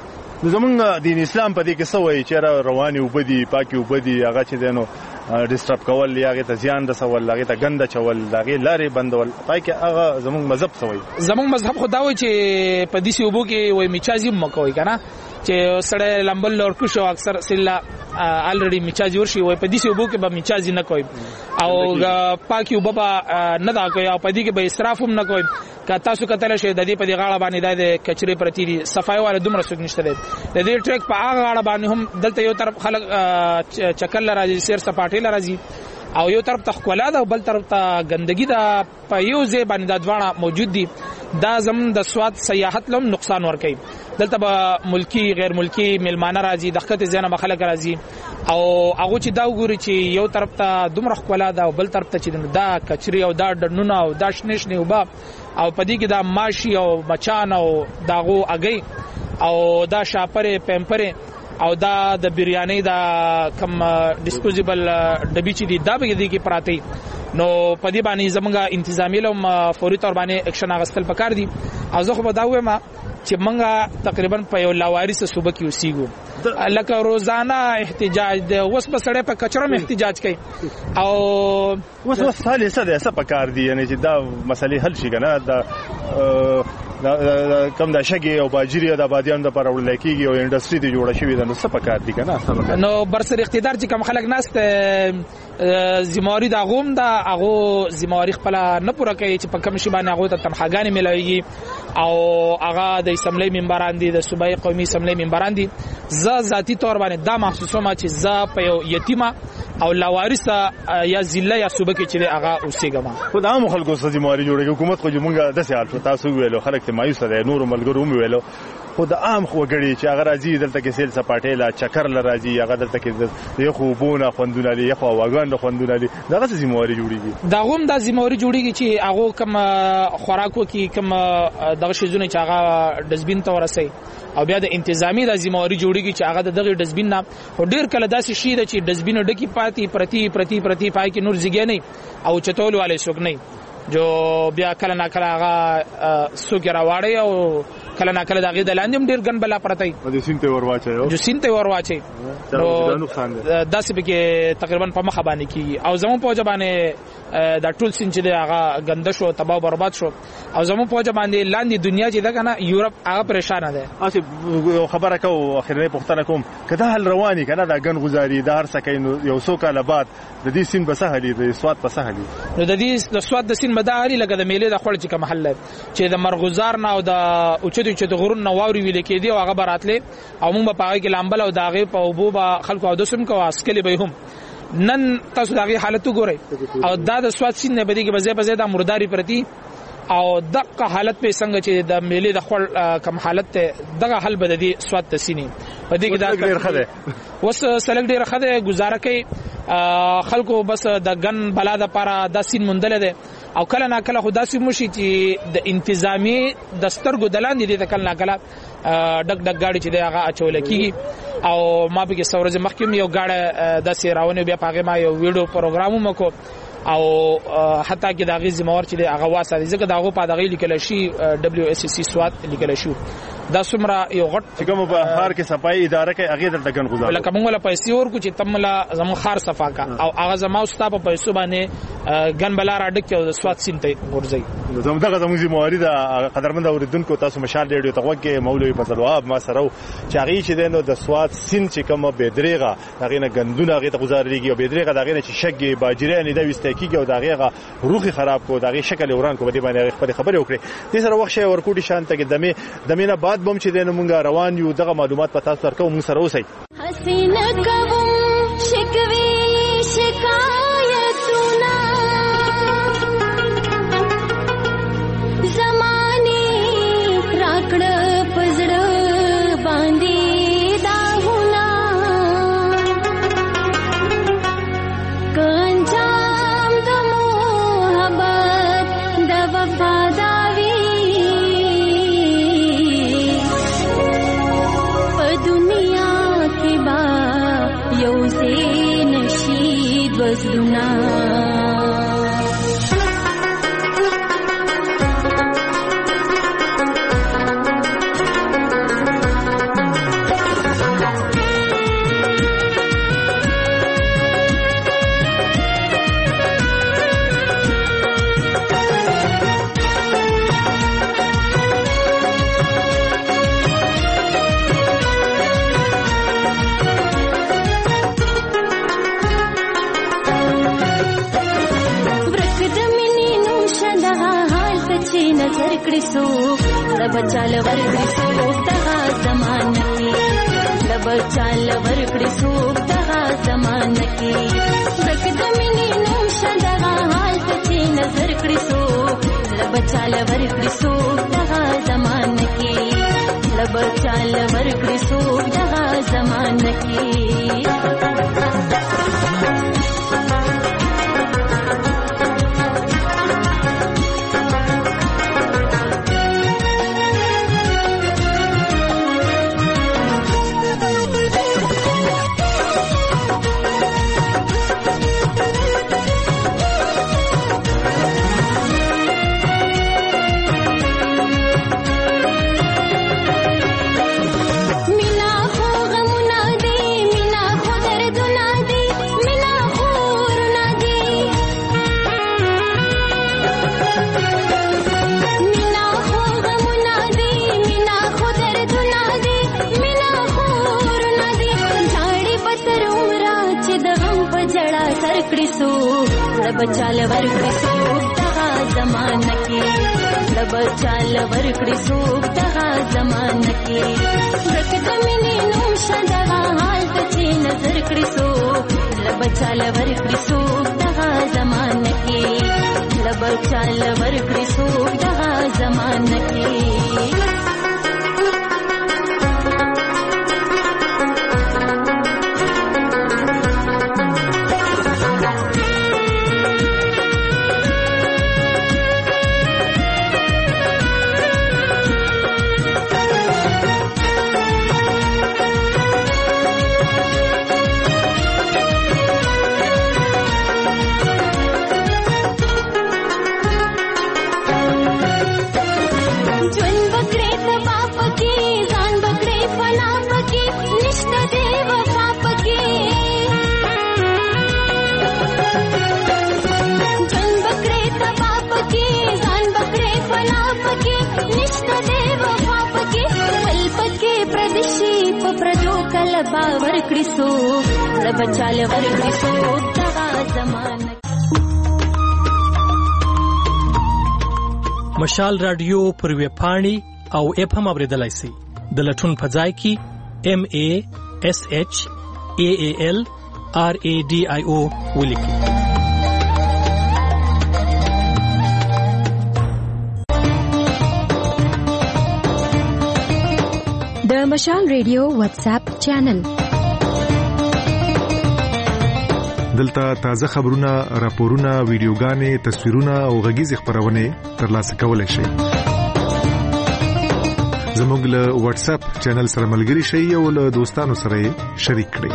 زمونږ دین اسلام په دې کې څه وایي چې رواني وبدي پاکي وبدي هغه چې دینو ډیسټرب کول یا هغه ته زیان رسول هغه ته ګنده چول هغه لارې بندول پای کې هغه زمونږ مذهب څه وایي زمونږ مذهب خو دا وایي چې په دې سی وبو کې وایي میچازي مکوي کنه چې سړی لمبل لور کو شو اکثر سلا الریډي میچازي ورشي وایي په دې سی وبو کې به میچازي نه کوي او پاکي وبا نه دا کوي او په دې کې به اسراف هم نه کوي که تاسو کتل شئ د دې په غاړه باندې د کچري پرتی دي صفای والے دومره څوک نشته دي د دې ټریک په هغه غاړه باندې هم دلته یو طرف خلک چکل راځي سیر سپاټي راځي او یو طرف ته خپل ده او بل طرف ته ګندګي ده په یو ځای باندې د دواړه موجود دي دا زمون د سواد سیاحت لوم نقصان ور کوي دلته به ملکی غیر ملکی ملمانه راځي د خطه ځنه خلک راځي او هغه چې دا وګوري چې یو طرف ته دومره خپل ده او بل طرف ته چې دا کچري او دا ډنونه او دا شنشنه وبا او پدې کې دا ماشي او مچان او داغو اگې او دا شاپره پمپره او دا د بریاني دا کم ډیسپوزیبل ډبی چې دی دا به دي کې پراته نو پدې باندې زمونږه انتظامی لوم فوري تور باندې اکشن اغستل پکار دي او زه خو به دا وایم چې مونږه تقریبا په یو لاوارث صوبه کې اوسېګو لکه روزانه احتجاج د وس په سړې په کچرو م احتجاج کوي او وس وس حالې څه ده څه پکار دي یعنی چې دا مسلې حل شي کنه دا کم دا شګي او باجری د آبادیان د پر وړل کېږي او انډستری دی جوړه شوې ده نو څه پکار دي کنه نو برسر اقتدار چې کم خلک ناست زمواري دا غوم دا هغه زمواري خپل نه پوره کوي چې په کم شي باندې هغه ته تنخواګانې ملويږي او هغه د اسمبلی ممبران دي د صوبایي قومي اسمبلی ممبران دي ز ذاتی تور باندې دا محسوسه چې ز په یو یتیمه او لاوارثه یا ضلع یا صوبه کې چې هغه اوسېګم خو دا هم خلکو سزي ماري جوړه حکومت خو جمونږه د سیال تاسو ویلو خلک ته مایوس دي نور ملګرو هم ویلو خو د عام خوګړي چې هغه راځي دلته کې سیل سپاټې لا چکر ل راځي هغه دلته کې یو خو بونه خوندونه لري خو واګان خوندونه لري دغه څه ذمہواری جوړیږي دا غوم د ذمہواری جوړیږي چې هغه کوم خوراکو کې کوم دغه شیزونه چې هغه ډسبین ته ورسي او بیا د انتظامی د ذمہواری جوړیږي چې هغه دغه ډسبین نه ډیر کله داسې شي چې ډسبین ډکی پاتې پرتی پرتی پرتی پای کې نور ځګی نه او چتول والے څوک نه جو بیا کله نا کله هغه سوګ راوړی او کله نا کله دغه د لاندې ډیر ګن بلا پرتای د سینته ورواچي جو سینته ورواچي نو داسې به کې تقریبا په مخه باندې کیږي او زمون په ځبانه د ټول سین چې هغه ګنده شو تباہ برباد شو او زمون په ځبانه لاندې دنیا چې دغه نه یورپ هغه پریشان ده اسی خبره کو اخرنه پښتنه کوم کدا هل رواني کنه دا ګن غزاري د هر سکین یو څو کاله بعد د دې سین بسهلي د سواد بسهلي نو د دې د سواد د سین مداري لکه د میلې د خړ چې کوم محل چې د مرغزار نه او د اوچدي چې د غرون نو واوري ویل کې دی او هغه براتله او موږ په هغه کې لامبل او داغه په وبو خلکو او د سم کو اسکلي به هم نن تاسو دغه حالت وګورئ او دا د سواد سین نه بدی کې بځه بځه د مرداري پرتی او دغه حالت په څنګه چې د میلې د خپل کم حالت ته دغه حل بددي سواد تسینی په دې کې دا ډیر خده وس سلګ ډیر خده گزاره کوي خلکو بس د ګن بلا د پاره د سین مندل ده او کله نا کله خدا سي مشي چې د انتظامی دسترګو دلاندې دي کله نا کله ډک ډک گاډي چې هغه اچول کیږي او ما به کې سورج مخکې یو گاډه د سیراونه بیا پاګه ما یو ویډیو پروګرام مکو او حتی کې داغي زموار چې هغه واسه ځکه داغه په داغي لیکل شي دبليو اس سي سواد لیکل شي دا څومره یو غټ چې کوم په خار کې صفای اداره کې هغه دلته ګن گزار لکه موږ له پیسې ورکو چې تملا زمو خار صفا کا او هغه زمو ستا په پیسو باندې ګن بلار اډک او سواد سینته ورځي زموږ دغه زموږ ذمہواری دا قدرمند اوریدونکو تاسو مشال ریډیو ته وګورئ مولوی فضل وهاب ما سره چې هغه چې دنو د سواد سین چې کوم به دریغه هغه نه ګندونه هغه ته گزارېږي او به دریغه دغه نه چې شګي باجری نه دا وستکیږي او دغه روخي خراب کو دغه شکل وران کو به باندې خپل خبرې وکړي د سره وخت شي ورکوټي شانته کې دمه دمینه بعد بم چې دنه مونږه روان یو دغه معلومات پتا سره کوم سره اوسئ حسینه کوم شکوي شکایتونه زمانه راکړه پزړه باندې داونه کنجام د محبت د وفاداری یو سے نشید وزلنا नजर कड़ी सो लब चाल वर कड़ी सो दहा जमान की लब चाल वर कड़ी सो दहा जमान की रख दमिनी नौश दहा हाल तची नजर कड़ी सो लब चाल वर कड़ी सो दहा जमान की लब चाल वर कड़ी सो दहा जमान की बचाल वर कड़ी सूख दहा जमान की बचाल वर कड़ी सूख दहा जमान की रख दमिनी नौश दहा हाल तची नजर कड़ी सूख बचाल वर कड़ी सूख दहा जमान की बचाल वर कड़ी सूख दहा जमान की ورکړي سو لبچاله ورکړي سو دغه زمانه. مشال رادیو پر ویب پاڼې او اپ هم اوریدلای شئ. د لټون په ځای کې ام ای اس ایچ ای ای ال آر ای ډي آی او ولیکئ. د مشال ریډیو واتس اپ چینل دلته تازه خبرونه، راپورونه، ویډیوګانې، تصویرونه او غږیز خبرونه ترلاسه کولای شئ. زموږ له واتس اپ چینل سره ملګري شئ او له دوستانو سره شریک کړئ.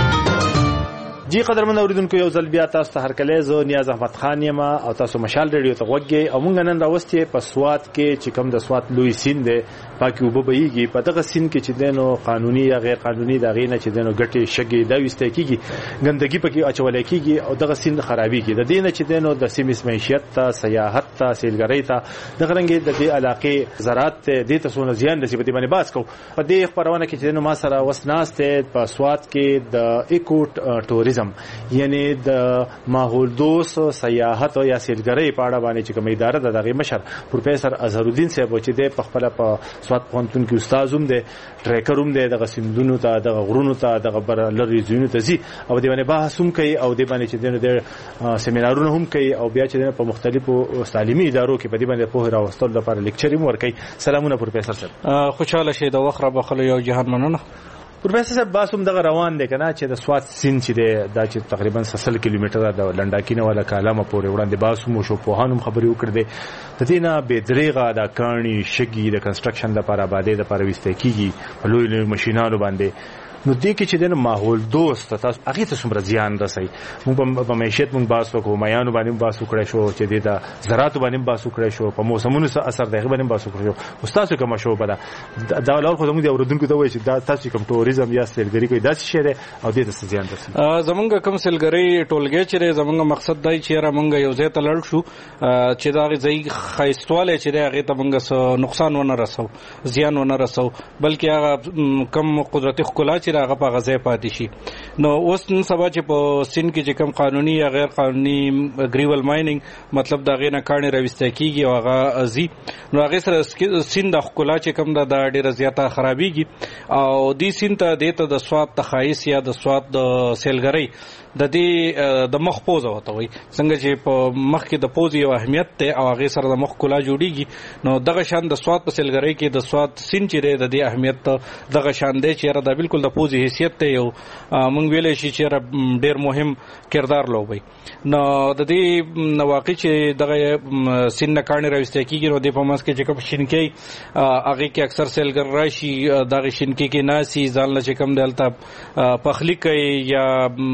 جی قدرمن اوریدونکو یو ځل بیا تاسو ته هرکلی زه نیاز احمد خان یم او تاسو مشال ریډیو ته غوږ یې او موږ نن راوستي په سوات کې چې کوم د سوات لوی سیند دی پاکي اوبه بهیږي په دغه سیند کې چې دینو قانوني یا غیر قانوني دغه نه چې دینو ګټې شګې دا وسته کیږي ګندګي پکې اچول کیږي او دغه سیند خرابېږي. د دې نه چې دینو د سیمې معیشت ته، سیاحت ته، سیلګرۍ ته دغه رنګې د دې علاقې زراعت ته د تاسو نه زیان رسي په دې باندې باس کو. په دې خبرونه کې چې دینو ما سره وسناسته په سوات کې د ایکو ټوریزم یعنی د ماحول دوست سیاحت او یا سیلګرۍ په اړه باندې چې کوم اداره د دغه مشر پروفیسور اظهر الدین صاحب چې د خپل په سوات پونتون کې استاد هم دی، ټریکر هم دی، دغه سیندونو ته، دغه غرونو ته، دغه بر لری زینو ته زی او د باندې بحث هم کوي او د باندې چې د سیمینارونه هم کوي او بیا چې په مختلفو تعلیمي ادارو کې په دې باندې په راوستل لپاره لیکچر هم ورکوي. سلامونه پروفیسور صاحب. خوشاله شه د وخت را بخلو یو جهان مننه. پروفیسور صاحب باسم دغه روان دی کنه چې د سوات سیند چې دی دا چې تقریبا سل کیلومتره د لنډاکینه ولا کالامه پورې وړاندې باسم شو په هانم خبري وکړ دی د دینه به دریغه د کانی شګي د کنستراکشن لپاره آبادی لپاره وسته کیږي په لوی لوی ماشينانو باندې. نو دې کې چې د ماحول دوست تاسو هغه ته څومره زیان رسي؟ موږ په معیشت موږ باس وکړو، میانو باندې باس وکړې شو چې د زراعت باندې باس وکړې شو، په موسمونو سره اثر دی باندې باس وکړو. استاد کوم شو بلا دا ولر خو موږ د اوردونکو ته وایي چې دا تاسو کوم ټوریزم یا سیلګری کوي داسې شی دی او دې ته زیان رسي. زمونږ کوم سیلګری ټولګي چې زمونږ مقصد دی چې را موږ یو ځای ته لړ شو چې دا غي ځای خیستواله چې هغه ته موږ نقصان ونه رسو، زیان ونه رسو، بلکې هغه کم قدرتي خلا چې هغه په غزه پاتې شي. نو اوس نن سبا چې په سین کې چې کوم قانوني یا غیر قانوني ګریول مایننګ مطلب دا غینه کارنه راوسته کیږي او هغه ازي نو هغه سره سین د خلا چې کوم دا ډیره زیاته خرابېږي او دې سین ته د د سواد تخایس یا د سواد د سیلګری د دې د مخ پوزه وته وي څنګه چې په مخ کې د پوز یو اهمیت ته او هغه سره د مخ کلا جوړیږي. نو دغه شان د سواد په سیلګری کې د سواد سین چې د دې اهمیت دغه شان دی چې دا بالکل د پوز حیثیت ته یو مونږ ویلې شي چې ډیر مهم کردار لوبي. نو د دې واقع چې دغه سین نه کارنه راوسته کیږي نو د پماس کې چې کوم شینکی هغه کې اکثر سیلګر راشي دغه شینکی کې ناسي ځان له کوم دلته پخلی کوي یا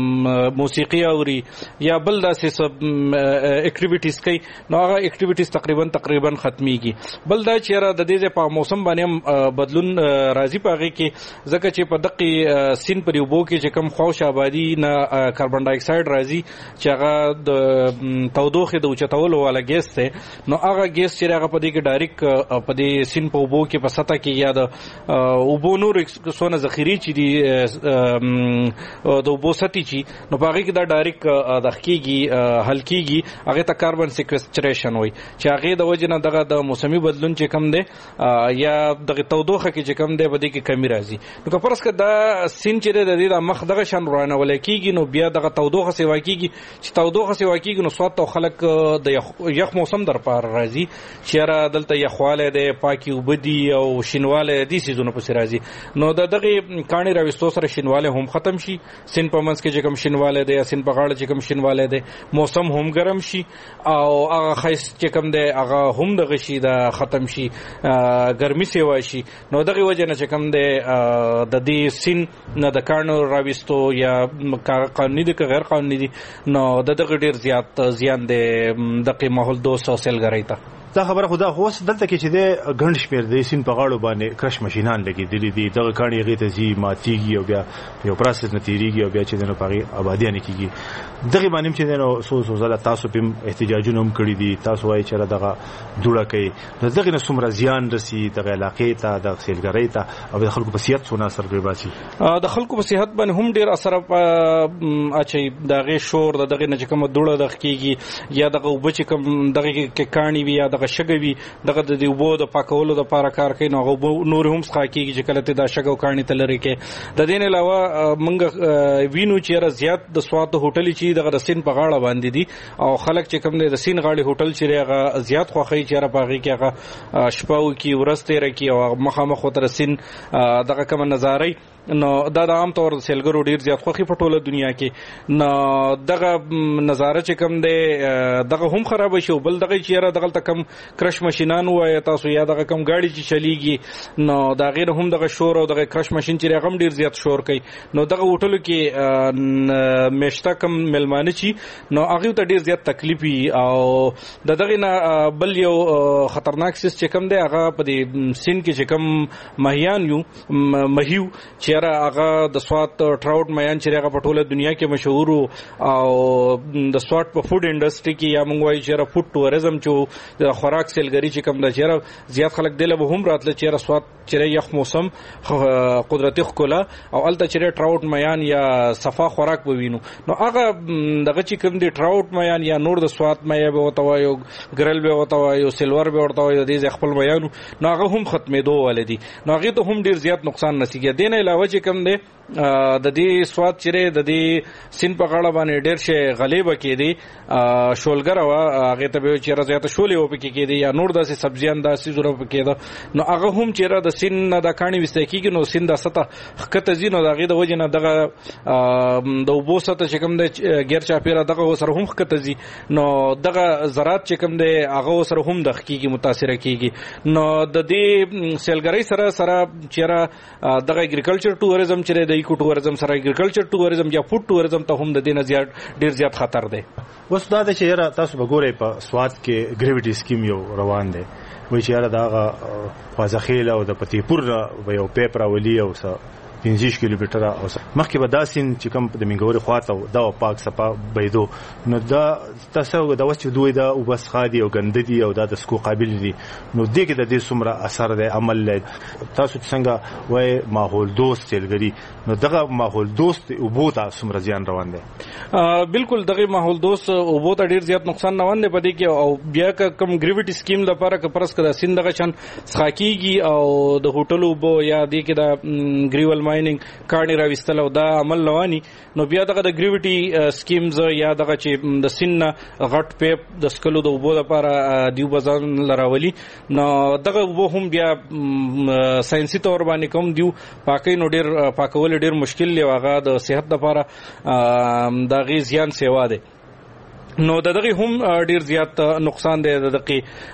موسیقي اوري یا بل داسې سب اکټیویټیز کوي نو هغه اکټیویټیز تقریبا تقریبا ختميږي. بل دا چې را د دې په موسم باندې بدلون راځي پاږي کې ځکه چې په دقي سین پر یو بو کې چې کم خوش آبادی نه کاربن ډای اکساید راځي چې هغه د تودوخه د اوچتولو والا ګیس ته نو هغه ګیس چې هغه په دې کې ډایرک په دې سین په بو کې په سطح کې یا د اوبو نور سونه ذخیره چې دي د اوبو سطح چې نو په هغه کې دا ډایرک د حقيقي هلکیږي هغه ته کاربن سیکوستریشن وای چې هغه د وجنه دغه د موسمي بدلون چې کم دی یا دغه تودوخه کې چې کم دی په دې کې کمی راځي. نو که فرض کړه دا سین چې د دې د مخ دغه شان روانه ولکېږي نو بیا دغه تودوخه سیوا کېږي چې تودوخه سیوا کېږي نو سوات او خلک د یخ موسم در پار راځي چې را دلته یخواله د پاکي وبدي او شینواله دي سيزونه په راځي نو دغه کاني راوستو سره شینواله هم ختم شي. سین په منځ کې چې کوم شینواله دی سین په غاړه چې کوم شینواله دی موسم هم ګرم شي او هغه خیس چې کوم دی هغه هم دغه شي دا ختم شي ګرمي سیوا شي. نو دغه وجه نه چې کوم دی د دې سین نه د کانو راوستو یا قانوني دي که غیر قانوني دي نو دغه ډیر زیات زیان دی دغه ماحول دوست او سیلګری ته. دا خبره خدا هوس دلته کې چې د غند شمیر د سین په غاړو باندې کرش ماشينان لګېدلې دي دغه کاڼي غي ته زی ماتيږي او بیا یو پروسس نتیریږي او بیا چې دنه پاري آبادیان کیږي دغه باندې چې دنه سو سو زله تاسو په احتجاجونه هم کړی دي تاسو وايي چې دغه جوړه کوي دغه نه څومره زیان رسی دغه علاقې ته د سیلګرۍ ته او د خلکو په صحت څونه اثر کوي باسي د خلکو په صحت باندې هم ډیر اثر اچي دغه شور دغه نه چې کوم دوړه د کیږي یا دغه وبچ کوم دغه کې کاڼي وي یا دغه شګوي دغه د وبو د پاکولو د لپاره کار کوي نو نور هم ښه کیږي چې کله ته د شګو کاڼي تلری کې د دین علاوه مونږ وینو چې را زیات د سواد هوټل چې دغه د سین په غاړه باندې دي او خلک چې کوم د سین غاړي هوټل چې هغه زیات خوخی چې را پاږي کې هغه شپاو کې ورسته رکی او مخامخ تر سین دغه کوم نظارې نو دا د عام طور سیلګرو ډیر زیات خوخي په ټوله دنیا کې نو دغه نظاره چې کوم دی دغه هم خراب شي بل دغه چې را دغه کم کرش ماشينان وای تاسو یا دغه کم گاډي چې چلیږي نو دا غیر هم دغه شور او دغه کرش ماشين چې رقم ډیر زیات شور کوي نو دغه هوټلو کې مشته کم ملمانه چی نو هغه ته ډیر زیات تکلیف او د دغه نه بل یو خطرناک سیس چې کم دی هغه په دې سین کې چې کم ماهیان یو ماهیو چې هغه د سوات ټراوټ میان چې هغه په ټوله دنیا کې مشهور او د سوات په فود انډستری کې یا موږ وایي چې فود ټوریزم چې د خوراک سیلګری چې کم د چیرې زیات خلک دله به هم راتله چې سوات چې یخ موسم قدرتي ښکلا او الته چې ټراوټ میان یا صفا خوراک ووینو نو هغه دغه چې کم دی ټراوټ میان یا نور د سوات مې به وته وایو ګرل به وته وایو سیلور به ورته وایو د خپل میانو نو هغه هم ختمېدو ولدي نو هغه ته هم ډیر زیات نقصان نسیږي دین علاوه چې کم دی د دې سواد چې د دې سین په غاړه باندې ډېر شي غلیبه کې دي شولګر او هغه ته به چې راځي ته شولې و پکې کې دي یا نور داسې سبزیان داسې زره پکې ده نو هغه هم چې را د سین نه د کاڼي وسته کېږي نو سین د سطح خکته زی نو دغه د وجه نه دغه د وبو سطح چې کوم د غیر چاپیره دغه سره هم خکته زی نو دغه زراعت چې کوم د هغه سره هم د خکېږي متاثر کېږي نو د دې سیلګری سره سره چې را دغه اګریکلچر ټوریزم چې د ایکو ټوریزم سره اګریکلچر ټوریزم یا فود ټوریزم ته هم د دې نه زیات ډیر زیات خطر دی اوس دا د چې را تاسو وګورئ په سواد کې ګریویټي سکیم یو روان دی وایي چې را دغه خوازخیل او د پتیپور یو پیپر اولی او پنځه کیلومتره او مخکې به داسین چې کوم د منګوري خواته دا پاک صفا بيدو نو دا تاسو د وڅ دوی دا او بس خادي او ګنددي او دا د سکو قابل دي نو دې کې د دې سمره اثر دی عمل تاسو څنګه وای ماحول دوست سیلګری نو دغه ماحول دوست او بوته سمره زیان روان دي بالکل دغه ماحول دوست او بوته ډیر زیات نقصان نه وند پدې کې او بیا کوم ګریویټي سکیم لپاره ک پرس کړه سندغه چن سخاکیږي او د هوټلو بو یا دې کې د ګریول مایننګ کارنی راوستل او دا عمل رواني نو بیا دغه د ګریویټي سکیمز یا دغه چې د سین غټ پیپ د سکلو د وبو لپاره دیو بزن لراولي نو دغه وبو هم بیا ساينسي تور باندې کوم دیو پاکي نو ډیر پاکول ډیر مشکل دی هغه د صحت لپاره د غي زیان سیوا ده نو دغه هم ډیر زیات نقصان دی دغه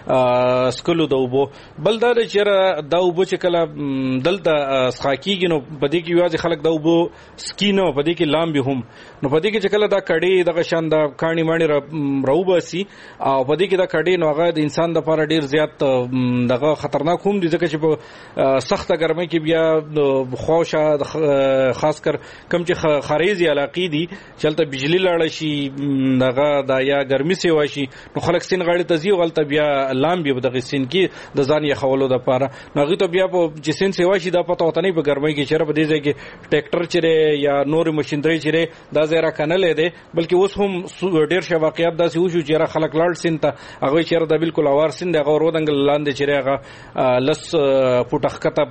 سکلو د وبو بل دا چې دا وبو چې کله دلته سخاکیږي نو پدې کې یوازې خلک دا وبو سکینو پدې کې لامبي هم نو پدې کې چې کله دا کډي دغه شان دا کاڼي ماڼي راوباسي او پدې کې دا کډي نو هغه د انسان لپاره ډیر زیات دغه خطرناک هم دي ځکه چې په سخته ګرمۍ کې بیا خوښه خاص کر کم چې خاريزي علاقې دي چلته بجلی لاړ شي دغه دا یا ګرمي سی واشي نو خلک سین غاړي ته زی غلطه بیا لامبي دغه سین کې د ځان یې خولو د پاره نو غي ته بیا په جسین سی واشي دا پته وته نه په ګرمۍ کې چیرې په دې ځای کې ټریکټر چیرې یا نور ماشينري چیرې دا زیرا کنل دی بلکې اوس هم ډیر شي واقعیت داسې وشو چې خلک لاړ سین ته هغه چیرې د بالکل اوار سین دغه ورودنګ لاندې چیرې هغه لس پټخکته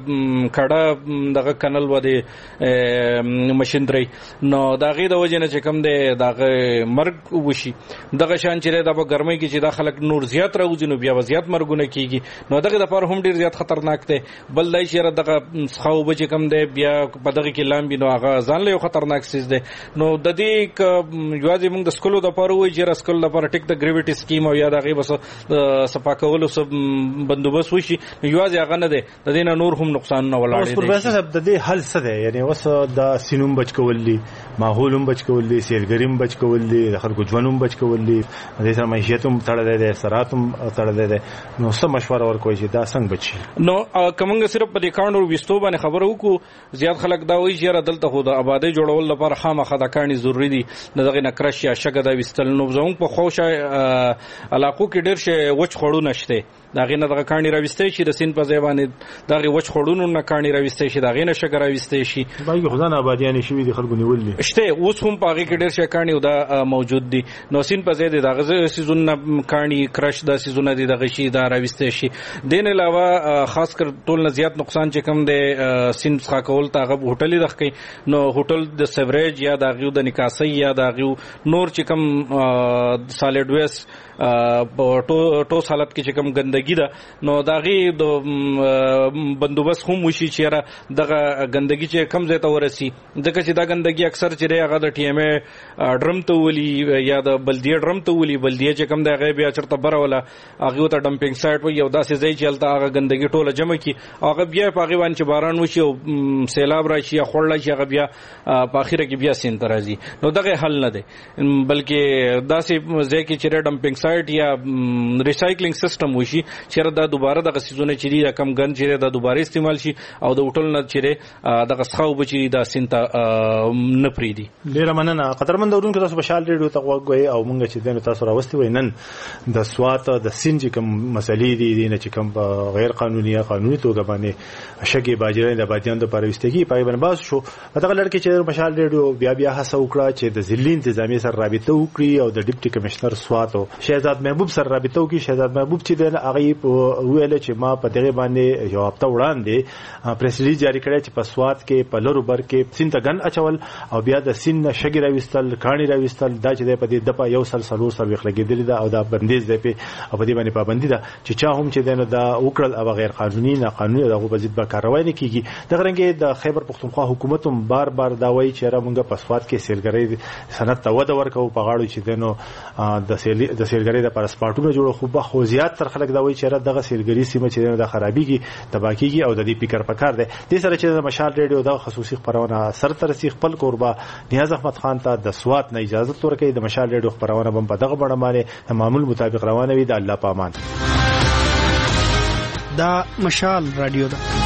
کړه دغه کنل و دی ماشينري نو دا غي د وجه نه چې کم دی دغه مرګ وشي دغه شان چې د ګرمۍ کې چې د خلک نور زیات راوځي نو بیا زیات مرګونه کیږي نو دغه د پر هم ډیر زیات خطرناک دی بل دای چې دغه خاو بچ کم دی بیا په دغه کې لامبي نو هغه ځان له خطرناک سیز دی نو د دې یوازې موږ د سکولو د پر وای چې رسکل د پر ټیک د ګریویټي سکیم او یا دغه بس صفاکولو سب بندوبست وشي یوازې هغه نه دی د دې نه نور هم نقصان نه ولاړ دی پروفیسور صاحب د دې حل څه دی یعنی اوس د سینوم بچ کول دي ماحولم بچ کول دي سیلګریم بچ کول دي د خلکو ژوندوم بچ کولې د سره معیشت هم تړلې ده سرات هم تړلې ده نو څه مشوره ورکوي چې دا څنګه بچي نو کومنګ صرف په دې کانو وستو باندې خبرو وکړو زیات خلک دا وایي چې دلته خو د آبادی جوړول لپاره خامخا د کاني ضروری دي دغه نکرش یا شګه دا وستل نو زموږ په خوشه علاقو کې ډېر شي وچ خړو نشته داغه نه دغه کاني راوستي شي د سین په ځای باندې دغه وچ خړونو نه کاني راوستي شي دغه نه شګه راوستي شي باندې خدانه آبادیان شي دي خلکو نیولې شته اوس هم پاغه کې ډېر شي کاني او دا موجود دي نو سین په ځای دغه سيزونه کاني کرش د سيزونه دي دغه شي دا راوستي شي دین علاوه خاص کر ټول نه زیات نقصان چې کم دی سین څخه کول تاغه هوټل دغه نو هوټل د سیوریج یا دغه د نکاسي یا دغه نور چې کم سالډ ویس په ټوس حالت کې چې کم ګندګي ده نو داغي د بندوبست هم وشي چې دغه ګندګي چې کم ځای ته ورسي ځکه چې دا ګندګي اکثر چې هغه د ټي ام ای ډرم ته ولي یا د بلدیه ډرم ته ولي بلدیه چې کم د غیب یا چرته بره ولا هغه ته ډمپینګ سایټ وي یو داسې ځای چې هلته هغه ګندګي ټوله جمع کی هغه بیا په هغه باندې باران وشي او سیلاب راشي یا خړل شي هغه بیا په اخره کې بیا سین ترازي نو دغه حل نه دی بلکې داسې ځای کې چې ډمپینګ سایټ یا ریسایکلینګ سیستم وشي چې دا دوباره دغه سيزونه چې دی کم ګن چې دا دوباره استعمال شي او د هوټل نه چې دغه ښاو بچي دا سینتا نه پریدي ډیر مننه قدرمن دورونکو تاسو بشال ریډیو ته وګورئ او مونږ چې دنه تاسو راوستي وای نن د سوات د سین چې کوم مسلې دي نه چې کوم غیر قانوني یا قانوني توګه باندې شګي باجرین د بادیان د پرويستګي پای باندې باز شو دغه لړ کې چې بشال ریډیو بیا بیا هڅه وکړه چې د ضلع انتظامی سره رابطه وکړي او د ډیپټي کمشنر سوات او شهزاد محبوب سره رابطه وکړي شهزاد محبوب چې د هغه ویل چې ما په دغه باندې جواب ته وړاندې پریس ریلیز جاری کړی چې په سوات کې په لورو بر کې سین ته ګن اچول او بیا د سین شګي راوستل کانی راوستل دا چې په دې د په یو سل سلور سر وخت لګیدل دا او دا بندیز دی په او په دې باندې پابندي ده چې چا هم چې دنه دا وکړل او غیر قانوني نه قانوني دغه په ضد به کاروای نه کیږي دغه رنګ د خیبر پختونخوا حکومت هم بار بار دا وایي چې را مونږ په سوات کې سیلګری صنعت ته وده ورکو په غاړو چې دنه د سیل د سیلګری د پاسپورتونو جوړ خو به خو زیات تر خلک دا وایي چې دغه سیلګری سیمه چې د خرابېږي تباکیږي او د دې فکر پکار دی د سره چې د مشال ریډیو د خصوصي خبرونه سر تر سي خپل قربا نیاز احمد خان ته د سوات نه اجازه ورکړي د مشال ریډیو خبرونه بم په دغه بڼه باندې معمول مطابق روانه وي د الله پامان دا مشال رادیو ده